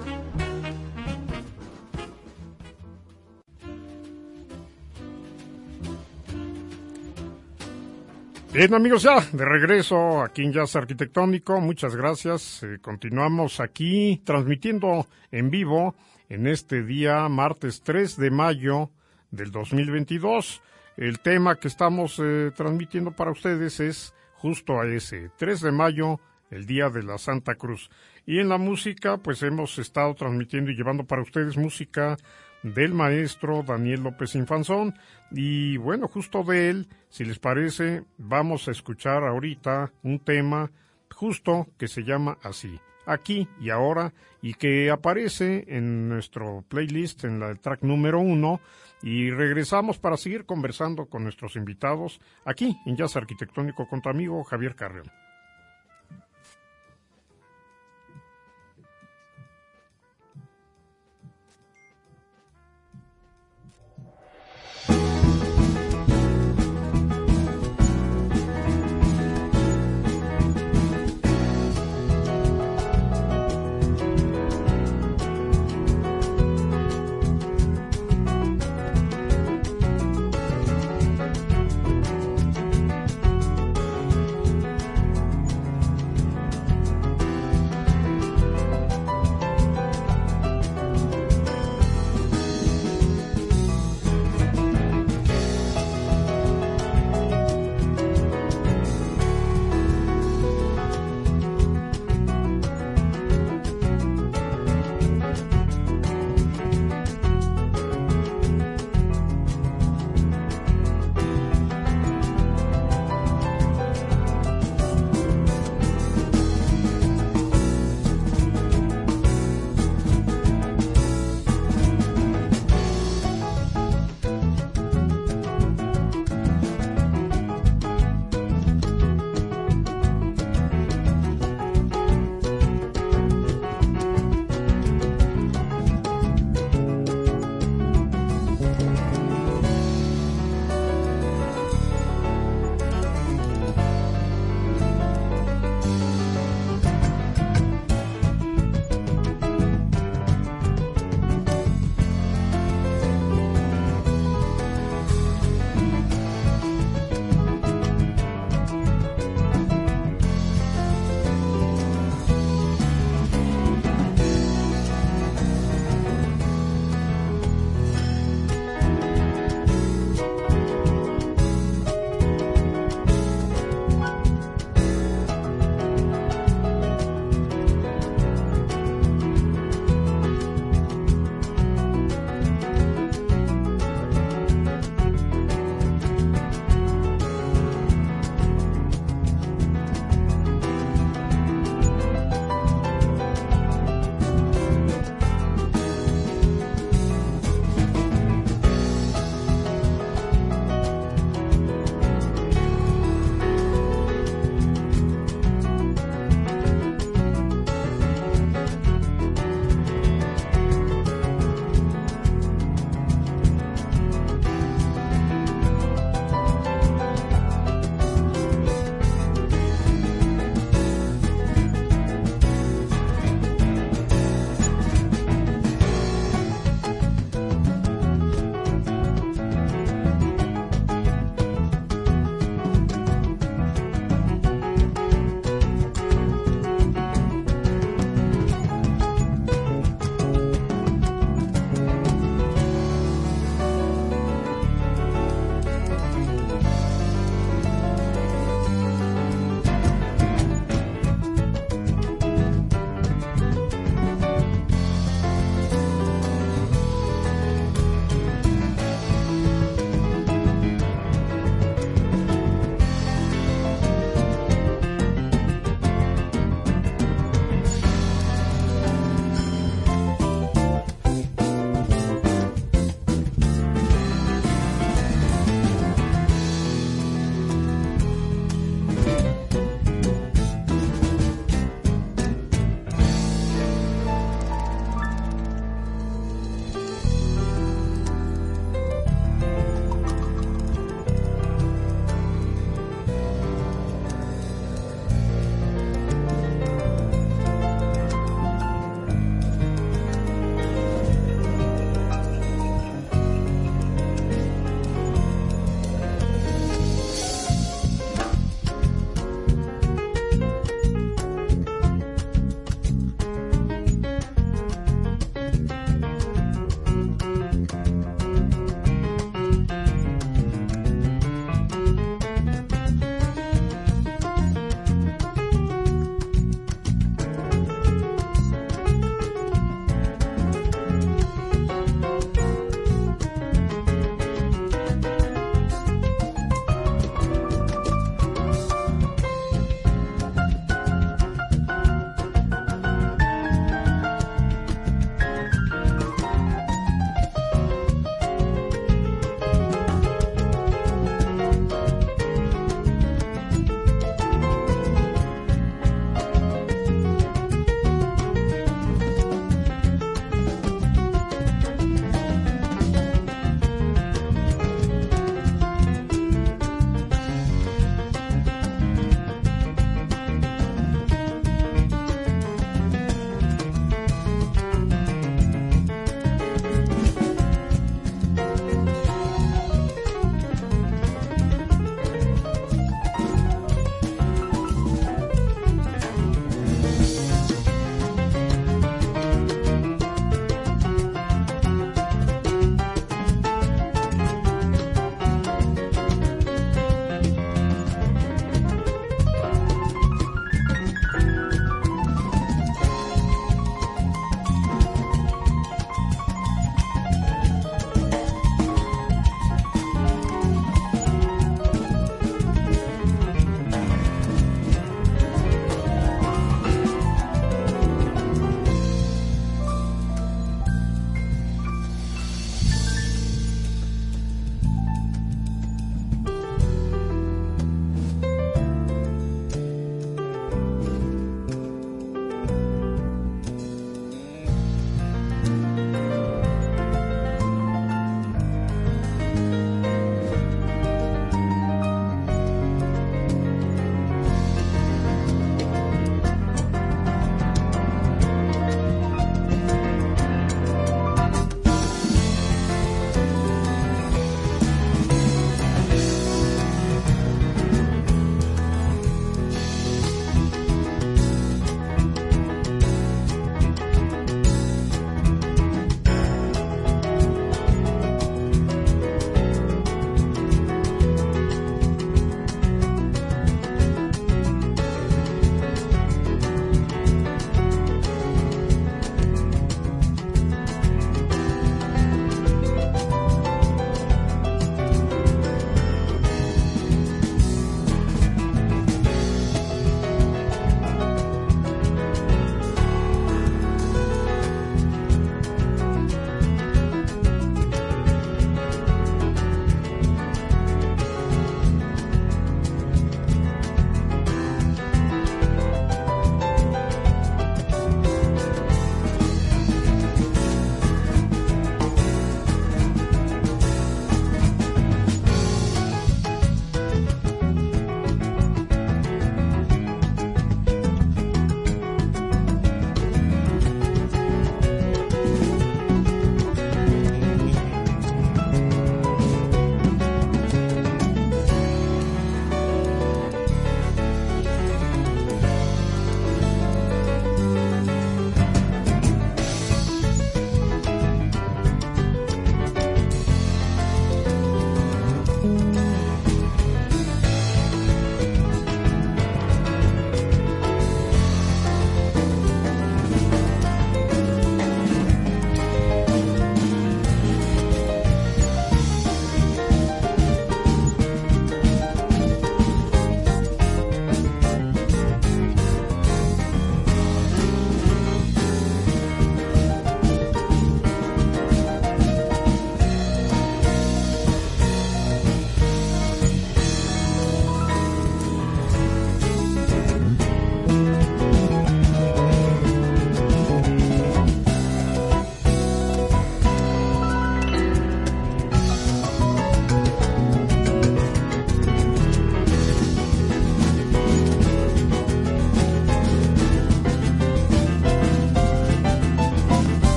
Bien, amigos, ya de regreso aquí en Jazz Arquitectónico. Muchas gracias. Continuamos aquí transmitiendo en vivo en este día, martes 3 de mayo del 2022. El tema que estamos transmitiendo para ustedes es justo a ese 3 de mayo, el Día de la Santa Cruz. Y en la música, pues hemos estado transmitiendo y llevando para ustedes música del maestro Daniel López Infanzón, y bueno, justo de él, si les parece, vamos a escuchar ahorita un tema justo que se llama así, Aquí y Ahora, y que aparece en nuestro playlist en la track número 1, y regresamos para seguir conversando con nuestros invitados aquí en Jazz Arquitectónico con tu amigo Javier Carrión.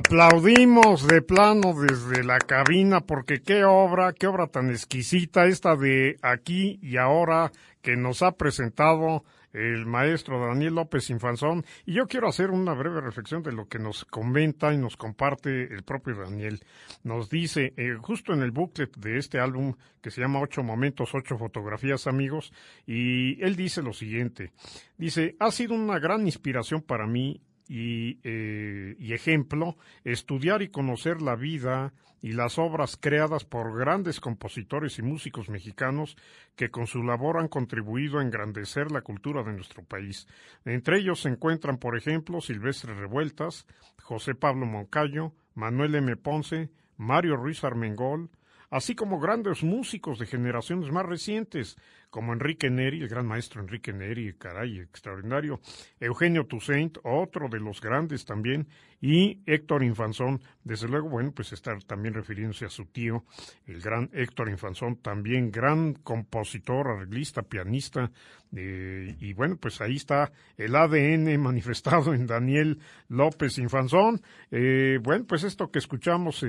Aplaudimos de plano desde la cabina porque qué obra tan exquisita esta de Aquí y Ahora que nos ha presentado el maestro Daniel López Infanzón. Y yo quiero hacer una breve reflexión de lo que nos comenta y nos comparte el propio Daniel. Nos dice, justo en el booklet de este álbum que se llama 8 momentos, 8 fotografías, amigos, y él dice lo siguiente. Dice, ha sido una gran inspiración para mí y ejemplo, estudiar y conocer la vida y las obras creadas por grandes compositores y músicos mexicanos que con su labor han contribuido a engrandecer la cultura de nuestro país. Entre ellos se encuentran, por ejemplo, Silvestre Revueltas, José Pablo Moncayo, Manuel M. Ponce, Mario Ruiz Armengol, así como grandes músicos de generaciones más recientes, como Enrique Neri, el gran maestro Enrique Neri, caray, extraordinario, Eugenio Toussaint, otro de los grandes también, y Héctor Infanzón, desde luego, bueno, pues está también refiriéndose a su tío, el gran Héctor Infanzón, también gran compositor, arreglista, pianista, y bueno, pues ahí está el ADN manifestado en Daniel López Infanzón. Bueno, pues esto que escuchamos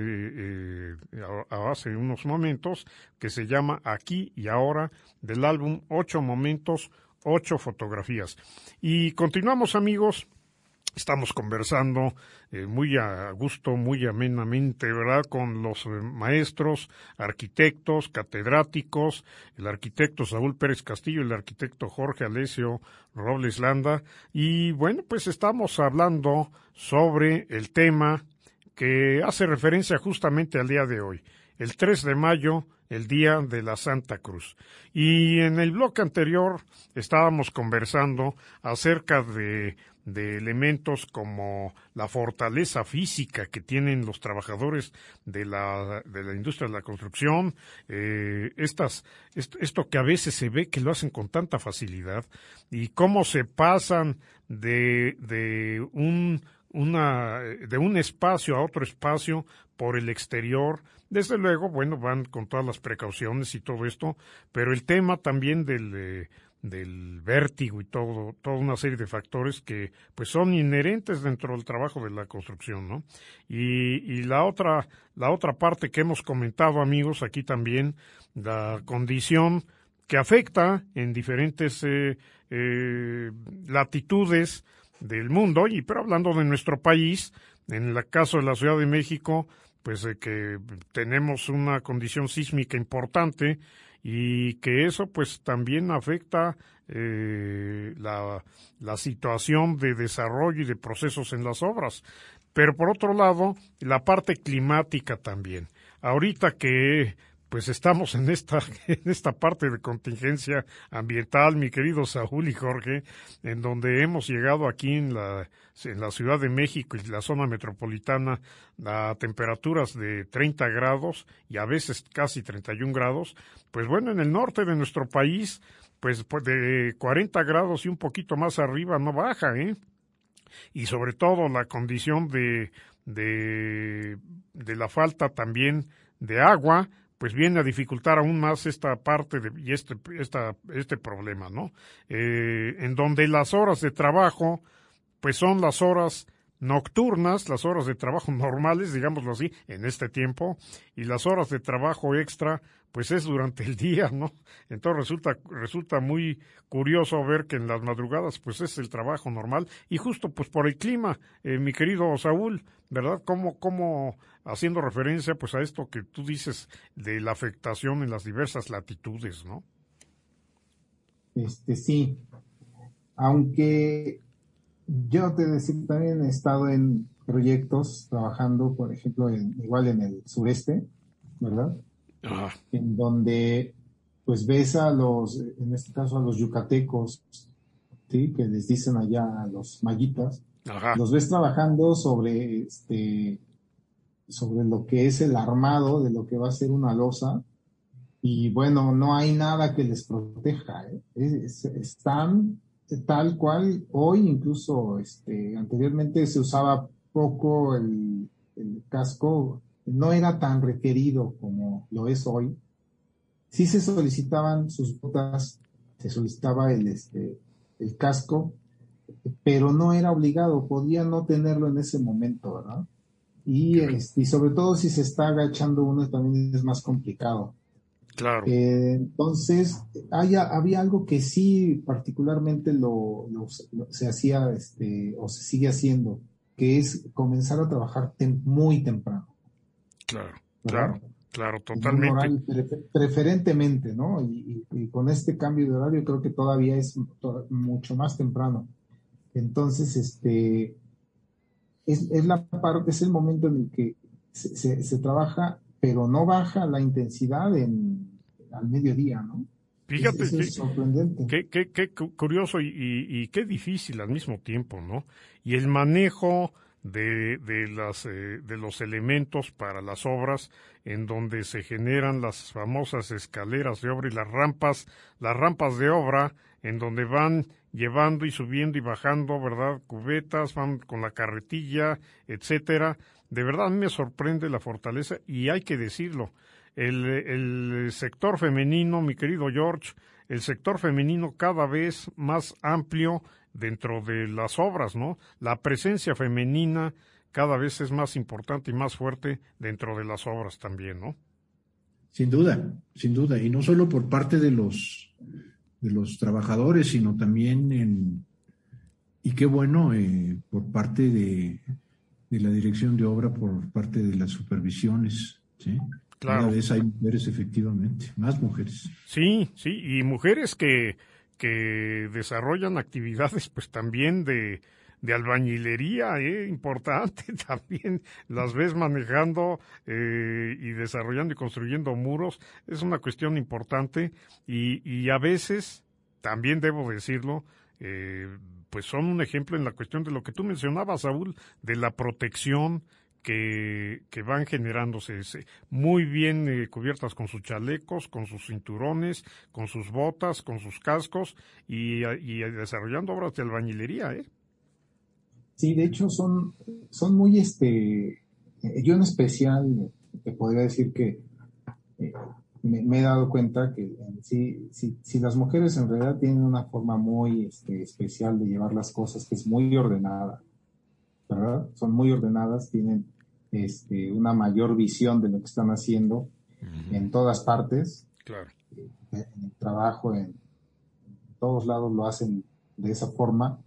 hace unos momentos, que se llama Aquí y Ahora, del álbum 8 momentos, 8 fotografías. Y continuamos, amigos. Estamos conversando muy a gusto, muy amenamente, ¿verdad?, con los maestros, arquitectos, catedráticos, el arquitecto Saúl Pérez Castillo, el arquitecto Jorge Alessio Robles Landa. Y bueno, pues estamos hablando sobre el tema que hace referencia justamente al día de hoy, el 3 de mayo, el Día de la Santa Cruz. Y en el bloque anterior estábamos conversando acerca de elementos como la fortaleza física que tienen los trabajadores de la industria de la construcción, esto que a veces se ve que lo hacen con tanta facilidad, y cómo se pasan de un espacio a otro espacio por el exterior. Desde luego, bueno, van con todas las precauciones y todo esto, pero el tema también del vértigo y toda una serie de factores que pues son inherentes dentro del trabajo de la construcción, ¿no? Y la otra parte que hemos comentado, amigos, aquí también, la condición que afecta en diferentes latitudes del mundo, pero hablando de nuestro país, en el caso de la Ciudad de México, pues que tenemos una condición sísmica importante y que eso pues también afecta la situación de desarrollo y de procesos en las obras. Pero por otro lado, la parte climática también. Ahorita que pues estamos en esta parte de contingencia ambiental, mi querido Saúl y Jorge, en donde hemos llegado aquí en la Ciudad de México y la zona metropolitana a temperaturas de 30 grados y a veces casi 31 grados, pues bueno, en el norte de nuestro país, pues de 40 grados y un poquito más arriba no baja, y sobre todo la condición de la falta también de agua, pues viene a dificultar aún más esta parte y este problema, ¿no? En donde las horas de trabajo, pues son las horas nocturnas, las horas de trabajo normales, digámoslo así, en este tiempo, y las horas de trabajo extra, pues es durante el día, ¿no? Entonces resulta muy curioso ver que en las madrugadas, pues es el trabajo normal, y justo pues por el clima, mi querido Saúl, ¿verdad? Como haciendo referencia pues a esto que tú dices de la afectación en las diversas latitudes, ¿no? Sí, aunque yo te decía, también he estado en proyectos trabajando, por ejemplo, igual en el sureste, ¿verdad? Ajá. En donde pues ves en este caso a los yucatecos, ¿sí?, que les dicen allá a los mayitas. Ajá. Los ves trabajando sobre lo que es el armado de lo que va a ser una losa, y bueno, no hay nada que les proteja, están tal cual. Hoy incluso anteriormente se usaba poco el casco, no era tan requerido como lo es hoy. Sí se solicitaban sus botas, se solicitaba el casco, pero no era obligado, podía no tenerlo en ese momento, ¿verdad? Y sobre todo si se está agachando uno también es más complicado. Claro. Entonces, había algo que sí particularmente se hacía, o se sigue haciendo, que es comenzar a trabajar muy temprano, Claro, ¿verdad? claro, En un totalmente. horario preferentemente, ¿no? Y con este cambio de horario creo que todavía es mucho más temprano. Entonces, es el momento en el que se trabaja, pero no baja la intensidad al mediodía, ¿no? Fíjate Eso es sorprendente. qué curioso y qué difícil al mismo tiempo, ¿no? Y el manejo de los elementos para las obras en donde se generan las famosas escaleras de obra y las rampas de obra en donde van llevando y subiendo y bajando, ¿verdad? Cubetas, van con la carretilla, etcétera. De verdad a mí me sorprende la fortaleza y hay que decirlo. El sector femenino, mi querido George, el sector femenino cada vez más amplio dentro de las obras, ¿no? La presencia femenina cada vez es más importante y más fuerte dentro de las obras también, ¿no? Sin duda, y no solo por parte de los trabajadores, sino también y qué bueno, por parte de la dirección de obra, por parte de las supervisiones, ¿sí? Claro. Cada vez hay mujeres, efectivamente, más mujeres. Sí, y mujeres que desarrollan actividades pues también de albañilería, importante, también las ves manejando y desarrollando y construyendo muros, es una cuestión importante y a veces, también debo decirlo, pues son un ejemplo en la cuestión de lo que tú mencionabas, Saúl, de la protección que van generándose muy bien cubiertas con sus chalecos, con sus cinturones, con sus botas, con sus cascos y desarrollando obras de albañilería, ¿eh? Sí, de hecho son muy, yo en especial te podría decir que me he dado cuenta que si las mujeres en realidad tienen una forma muy especial de llevar las cosas, que es muy ordenada, ¿verdad? Son muy ordenadas, tienen una mayor visión de lo que están haciendo en todas partes. Claro. En el trabajo, en todos lados lo hacen de esa forma.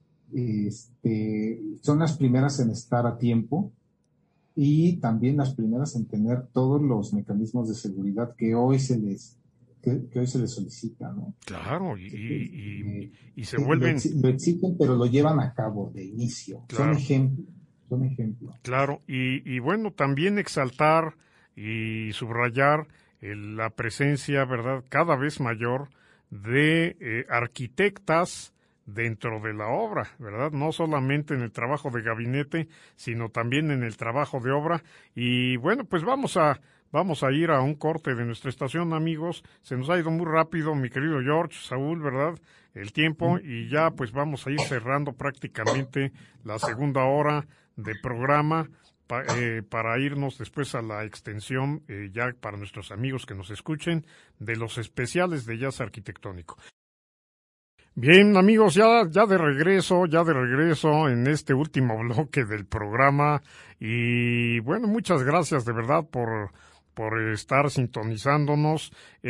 Son las primeras en estar a tiempo y también las primeras en tener todos los mecanismos de seguridad que hoy se les solicita, ¿no? Claro, y se vuelven... Lo exigen, pero lo llevan a cabo de inicio. Claro. Son ejemplos. Claro, y bueno, también exaltar y subrayar la presencia, ¿verdad?, cada vez mayor de arquitectas dentro de la obra, ¿verdad? No solamente en el trabajo de gabinete, sino también en el trabajo de obra. Y bueno, pues vamos a ir a un corte de nuestra estación, amigos. Se nos ha ido muy rápido, mi querido George, Saúl, ¿verdad?, el tiempo, y ya pues vamos a ir cerrando prácticamente la segunda hora de programa para irnos después a la extensión, ya para nuestros amigos que nos escuchen, de los especiales de jazz arquitectónico. Bien, amigos, ya de regreso en este último bloque del programa y bueno, muchas gracias de verdad por estar sintonizándonos,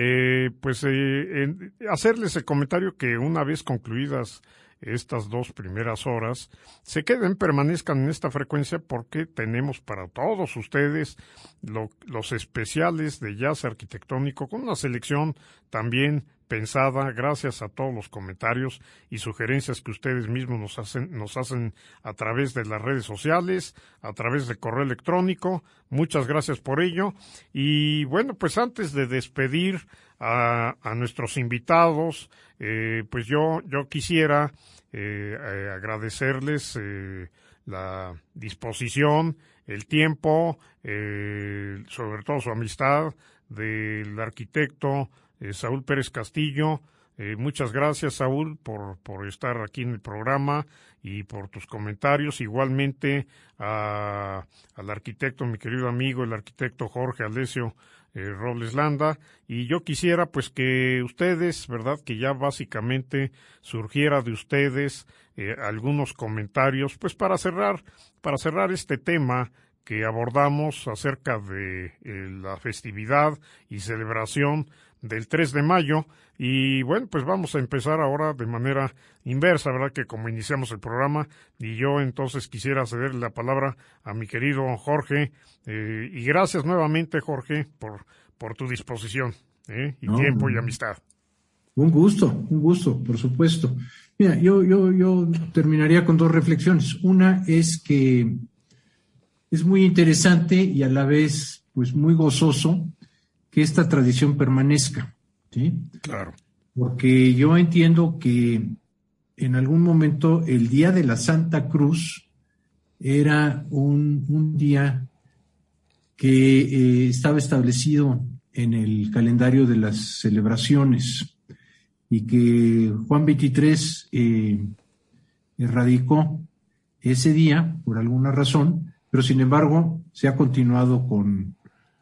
hacerles el comentario que una vez concluidas estas dos primeras horas, permanezcan en esta frecuencia porque tenemos para todos ustedes los especiales de jazz arquitectónico con una selección también pensada gracias a todos los comentarios y sugerencias que ustedes mismos nos hacen a través de las redes sociales, a través de correo electrónico. Muchas gracias por ello. Y bueno, pues antes de despedir a nuestros invitados, pues yo quisiera agradecerles la disposición, el tiempo, sobre todo su amistad del arquitecto Saúl Pérez Castillo. Muchas gracias, Saúl, por estar aquí en el programa y por tus comentarios. Igualmente al arquitecto, mi querido amigo, el arquitecto Jorge Alessio Robles Landa. Y yo quisiera pues que ustedes, ¿verdad?, que ya básicamente surgiera de ustedes algunos comentarios, pues para cerrar este tema que abordamos acerca de la festividad y celebración del 3 de mayo. Y bueno, pues vamos a empezar ahora de manera inversa, ¿verdad? Que como iniciamos el programa, y yo entonces quisiera cederle la palabra a mi querido Jorge, y gracias nuevamente, Jorge, por tu disposición, y tiempo y amistad. Un gusto, por supuesto. Mira, yo terminaría con dos reflexiones. Una es que es muy interesante y a la vez, pues, muy gozoso que esta tradición permanezca, ¿sí? Claro. Porque yo entiendo que en algún momento el Día de la Santa Cruz era un día que estaba establecido en el calendario de las celebraciones y que Juan XXIII erradicó ese día por alguna razón, pero sin embargo se ha continuado con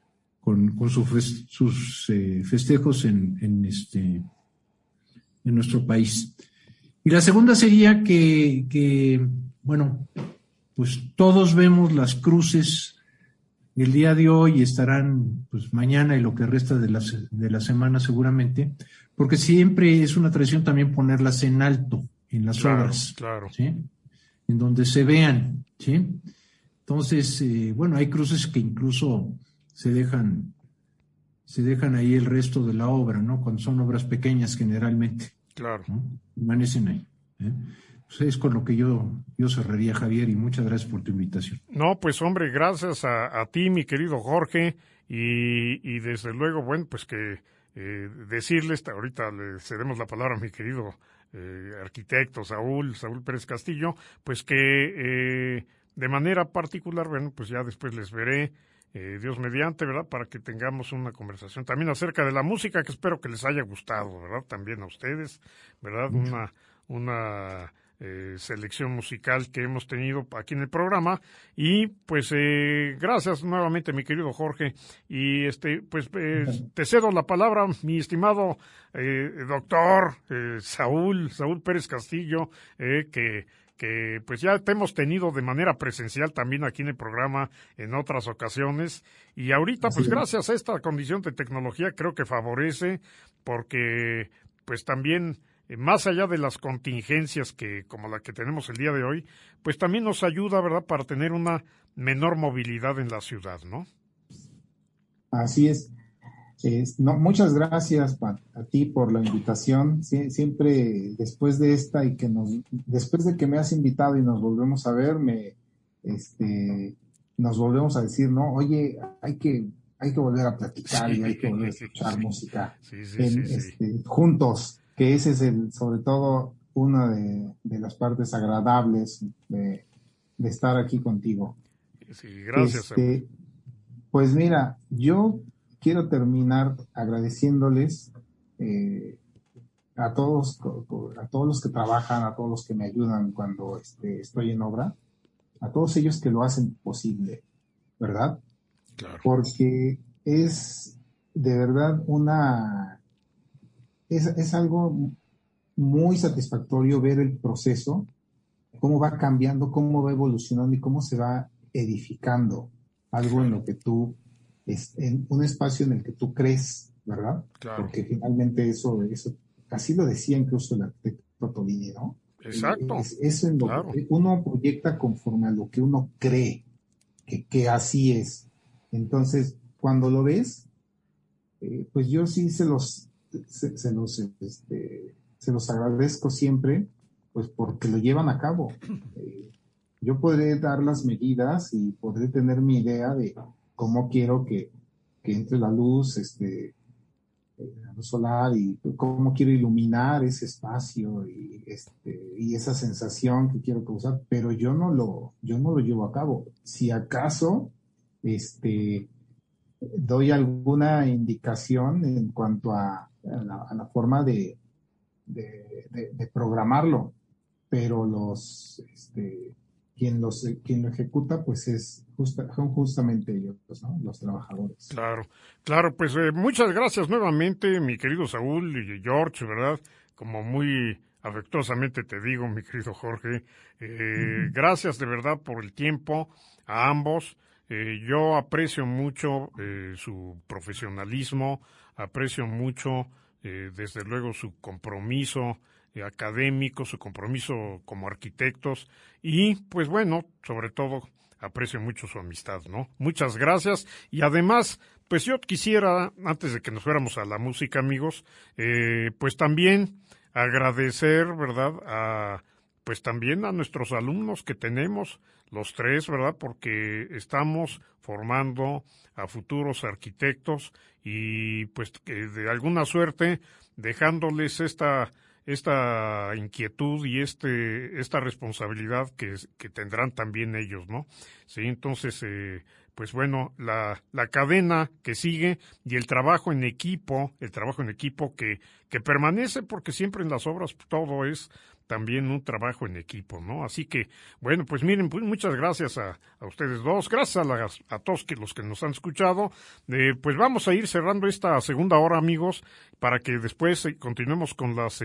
sus festejos en nuestro país. Y la segunda sería que bueno, pues todos vemos las cruces el día de hoy y estarán pues mañana y lo que resta de la semana seguramente, porque siempre es una tradición también ponerlas en alto en las obras, claro. ¿sí? En donde se vean, ¿sí? Entonces, bueno, hay cruces que incluso se dejan ahí el resto de la obra, ¿no? Cuando son obras pequeñas generalmente. Claro. ¿No? Permanecen ahí. Pues es con lo que yo cerraría, Javier, y muchas gracias por tu invitación. No, pues hombre, gracias a ti, mi querido Jorge, y desde luego, bueno, pues que decirles, ahorita le cedemos la palabra a mi querido arquitecto Saúl Pérez Castillo, pues que de manera particular, bueno, pues ya después les veré, Dios mediante, ¿verdad? Para que tengamos una conversación también acerca de la música, que espero que les haya gustado, ¿verdad? También a ustedes, ¿verdad? Una selección musical que hemos tenido aquí en el programa. Y pues gracias nuevamente, mi querido Jorge. Y pues te cedo la palabra, mi estimado doctor Saúl Pérez Castillo, que pues ya te hemos tenido de manera presencial también aquí en el programa en otras ocasiones, y ahorita pues gracias a esta condición de tecnología creo que favorece, porque pues también más allá de las contingencias que como la que tenemos el día de hoy, pues también nos ayuda, ¿verdad?, para tener una menor movilidad en la ciudad, ¿no? Así es. No, muchas gracias a ti por la invitación. Siempre después de esta y después de que me has invitado y nos volvemos a ver, nos volvemos a decir, ¿no? Oye, hay que volver a platicar y hay que volver a escuchar música juntos, que ese es sobre todo una de las partes agradables de estar aquí contigo. Sí, gracias. Pues mira, yo quiero terminar agradeciéndoles a todos los que trabajan, a todos los que me ayudan cuando estoy en obra, a todos ellos que lo hacen posible, ¿verdad? Claro. Porque es de verdad es algo muy satisfactorio ver el proceso, cómo va cambiando, cómo va evolucionando y cómo se va edificando algo en lo que tú en un espacio en el que tú crees, ¿verdad? Claro. Porque finalmente eso así lo decía incluso el arquitecto Tolini, ¿no? Exacto. Es en lo claro. que uno proyecta conforme a lo que uno cree que así es. Entonces, cuando lo ves, pues yo sí se los agradezco siempre, pues porque lo llevan a cabo. Yo podré dar las medidas y podré tener mi idea de cómo quiero que entre la luz, la luz solar, y cómo quiero iluminar ese espacio y esa sensación que quiero causar, pero yo no lo llevo a cabo. Si acaso, doy alguna indicación en cuanto a la forma de programarlo, pero quien lo ejecuta pues son justamente ellos, ¿no? Los trabajadores. Claro, pues muchas gracias nuevamente, mi querido Saúl y George, ¿verdad? Como muy afectuosamente te digo, mi querido Jorge, gracias de verdad por el tiempo a ambos. Yo aprecio mucho su profesionalismo, aprecio mucho, desde luego, su compromiso académico, su compromiso como arquitectos y, pues bueno, sobre todo, aprecio mucho su amistad, ¿no? Muchas gracias. Y además, pues yo quisiera, antes de que nos fuéramos a la música, amigos, pues también agradecer, ¿verdad?, pues también a nuestros alumnos que tenemos, los tres, ¿verdad?, porque estamos formando a futuros arquitectos y pues que de alguna suerte dejándoles esta inquietud y esta responsabilidad que tendrán también ellos, ¿no? Sí, entonces, pues bueno, la cadena que sigue y el trabajo en equipo que permanece, porque siempre en las obras todo es también un trabajo en equipo, ¿no? Así que, bueno, pues miren, pues muchas gracias a ustedes dos, gracias a todos los que nos han escuchado. Pues vamos a ir cerrando esta segunda hora, amigos, para que después continuemos con los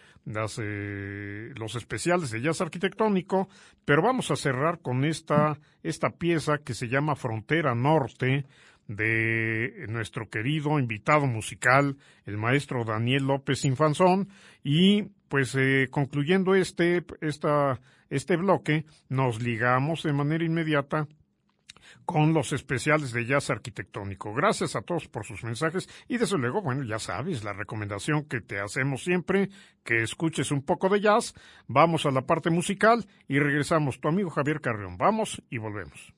especiales de jazz arquitectónico, pero vamos a cerrar con esta pieza que se llama Frontera Norte, de nuestro querido invitado musical, el maestro Daniel López Infanzón, y pues concluyendo este bloque, nos ligamos de manera inmediata con los especiales de jazz arquitectónico. Gracias a todos por sus mensajes y desde luego, bueno, ya sabes, la recomendación que te hacemos siempre, que escuches un poco de jazz. Vamos a la parte musical y regresamos. Tu amigo Javier Carrión. Vamos y volvemos.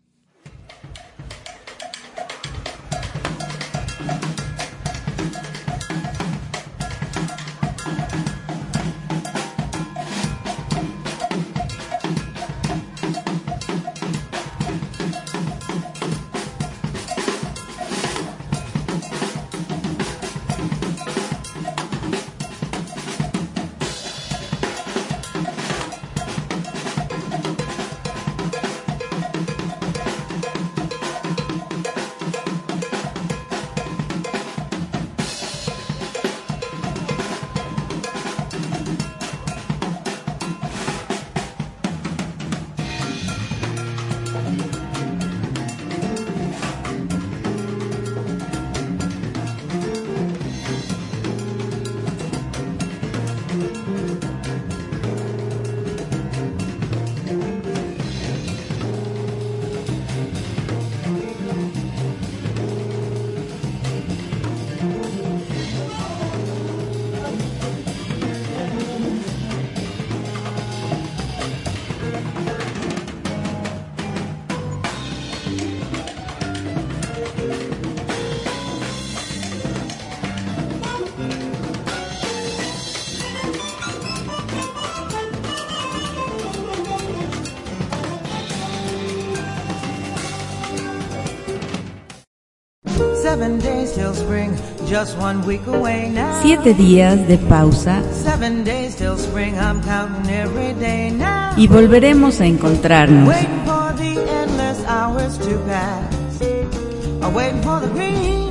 Just 1 week away now. 7 días de pausa 7 days till spring, I'm counting every day now. y volveremos a encontrarnos. Waiting for the endless hours to pass. I'm waiting for the green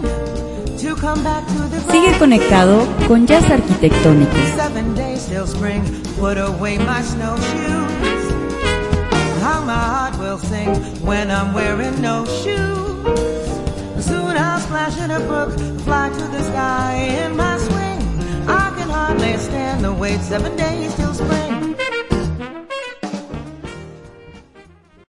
to come back to the grass. Sigue conectado con Jazz Arquitectónico. 7 days till spring, put away my snowshoes. How my heart will sing when I'm wearing no shoes. Soon I'll splash in a brook, fly to the sky in my swing. I can hardly stand the wait, 7 days till spring.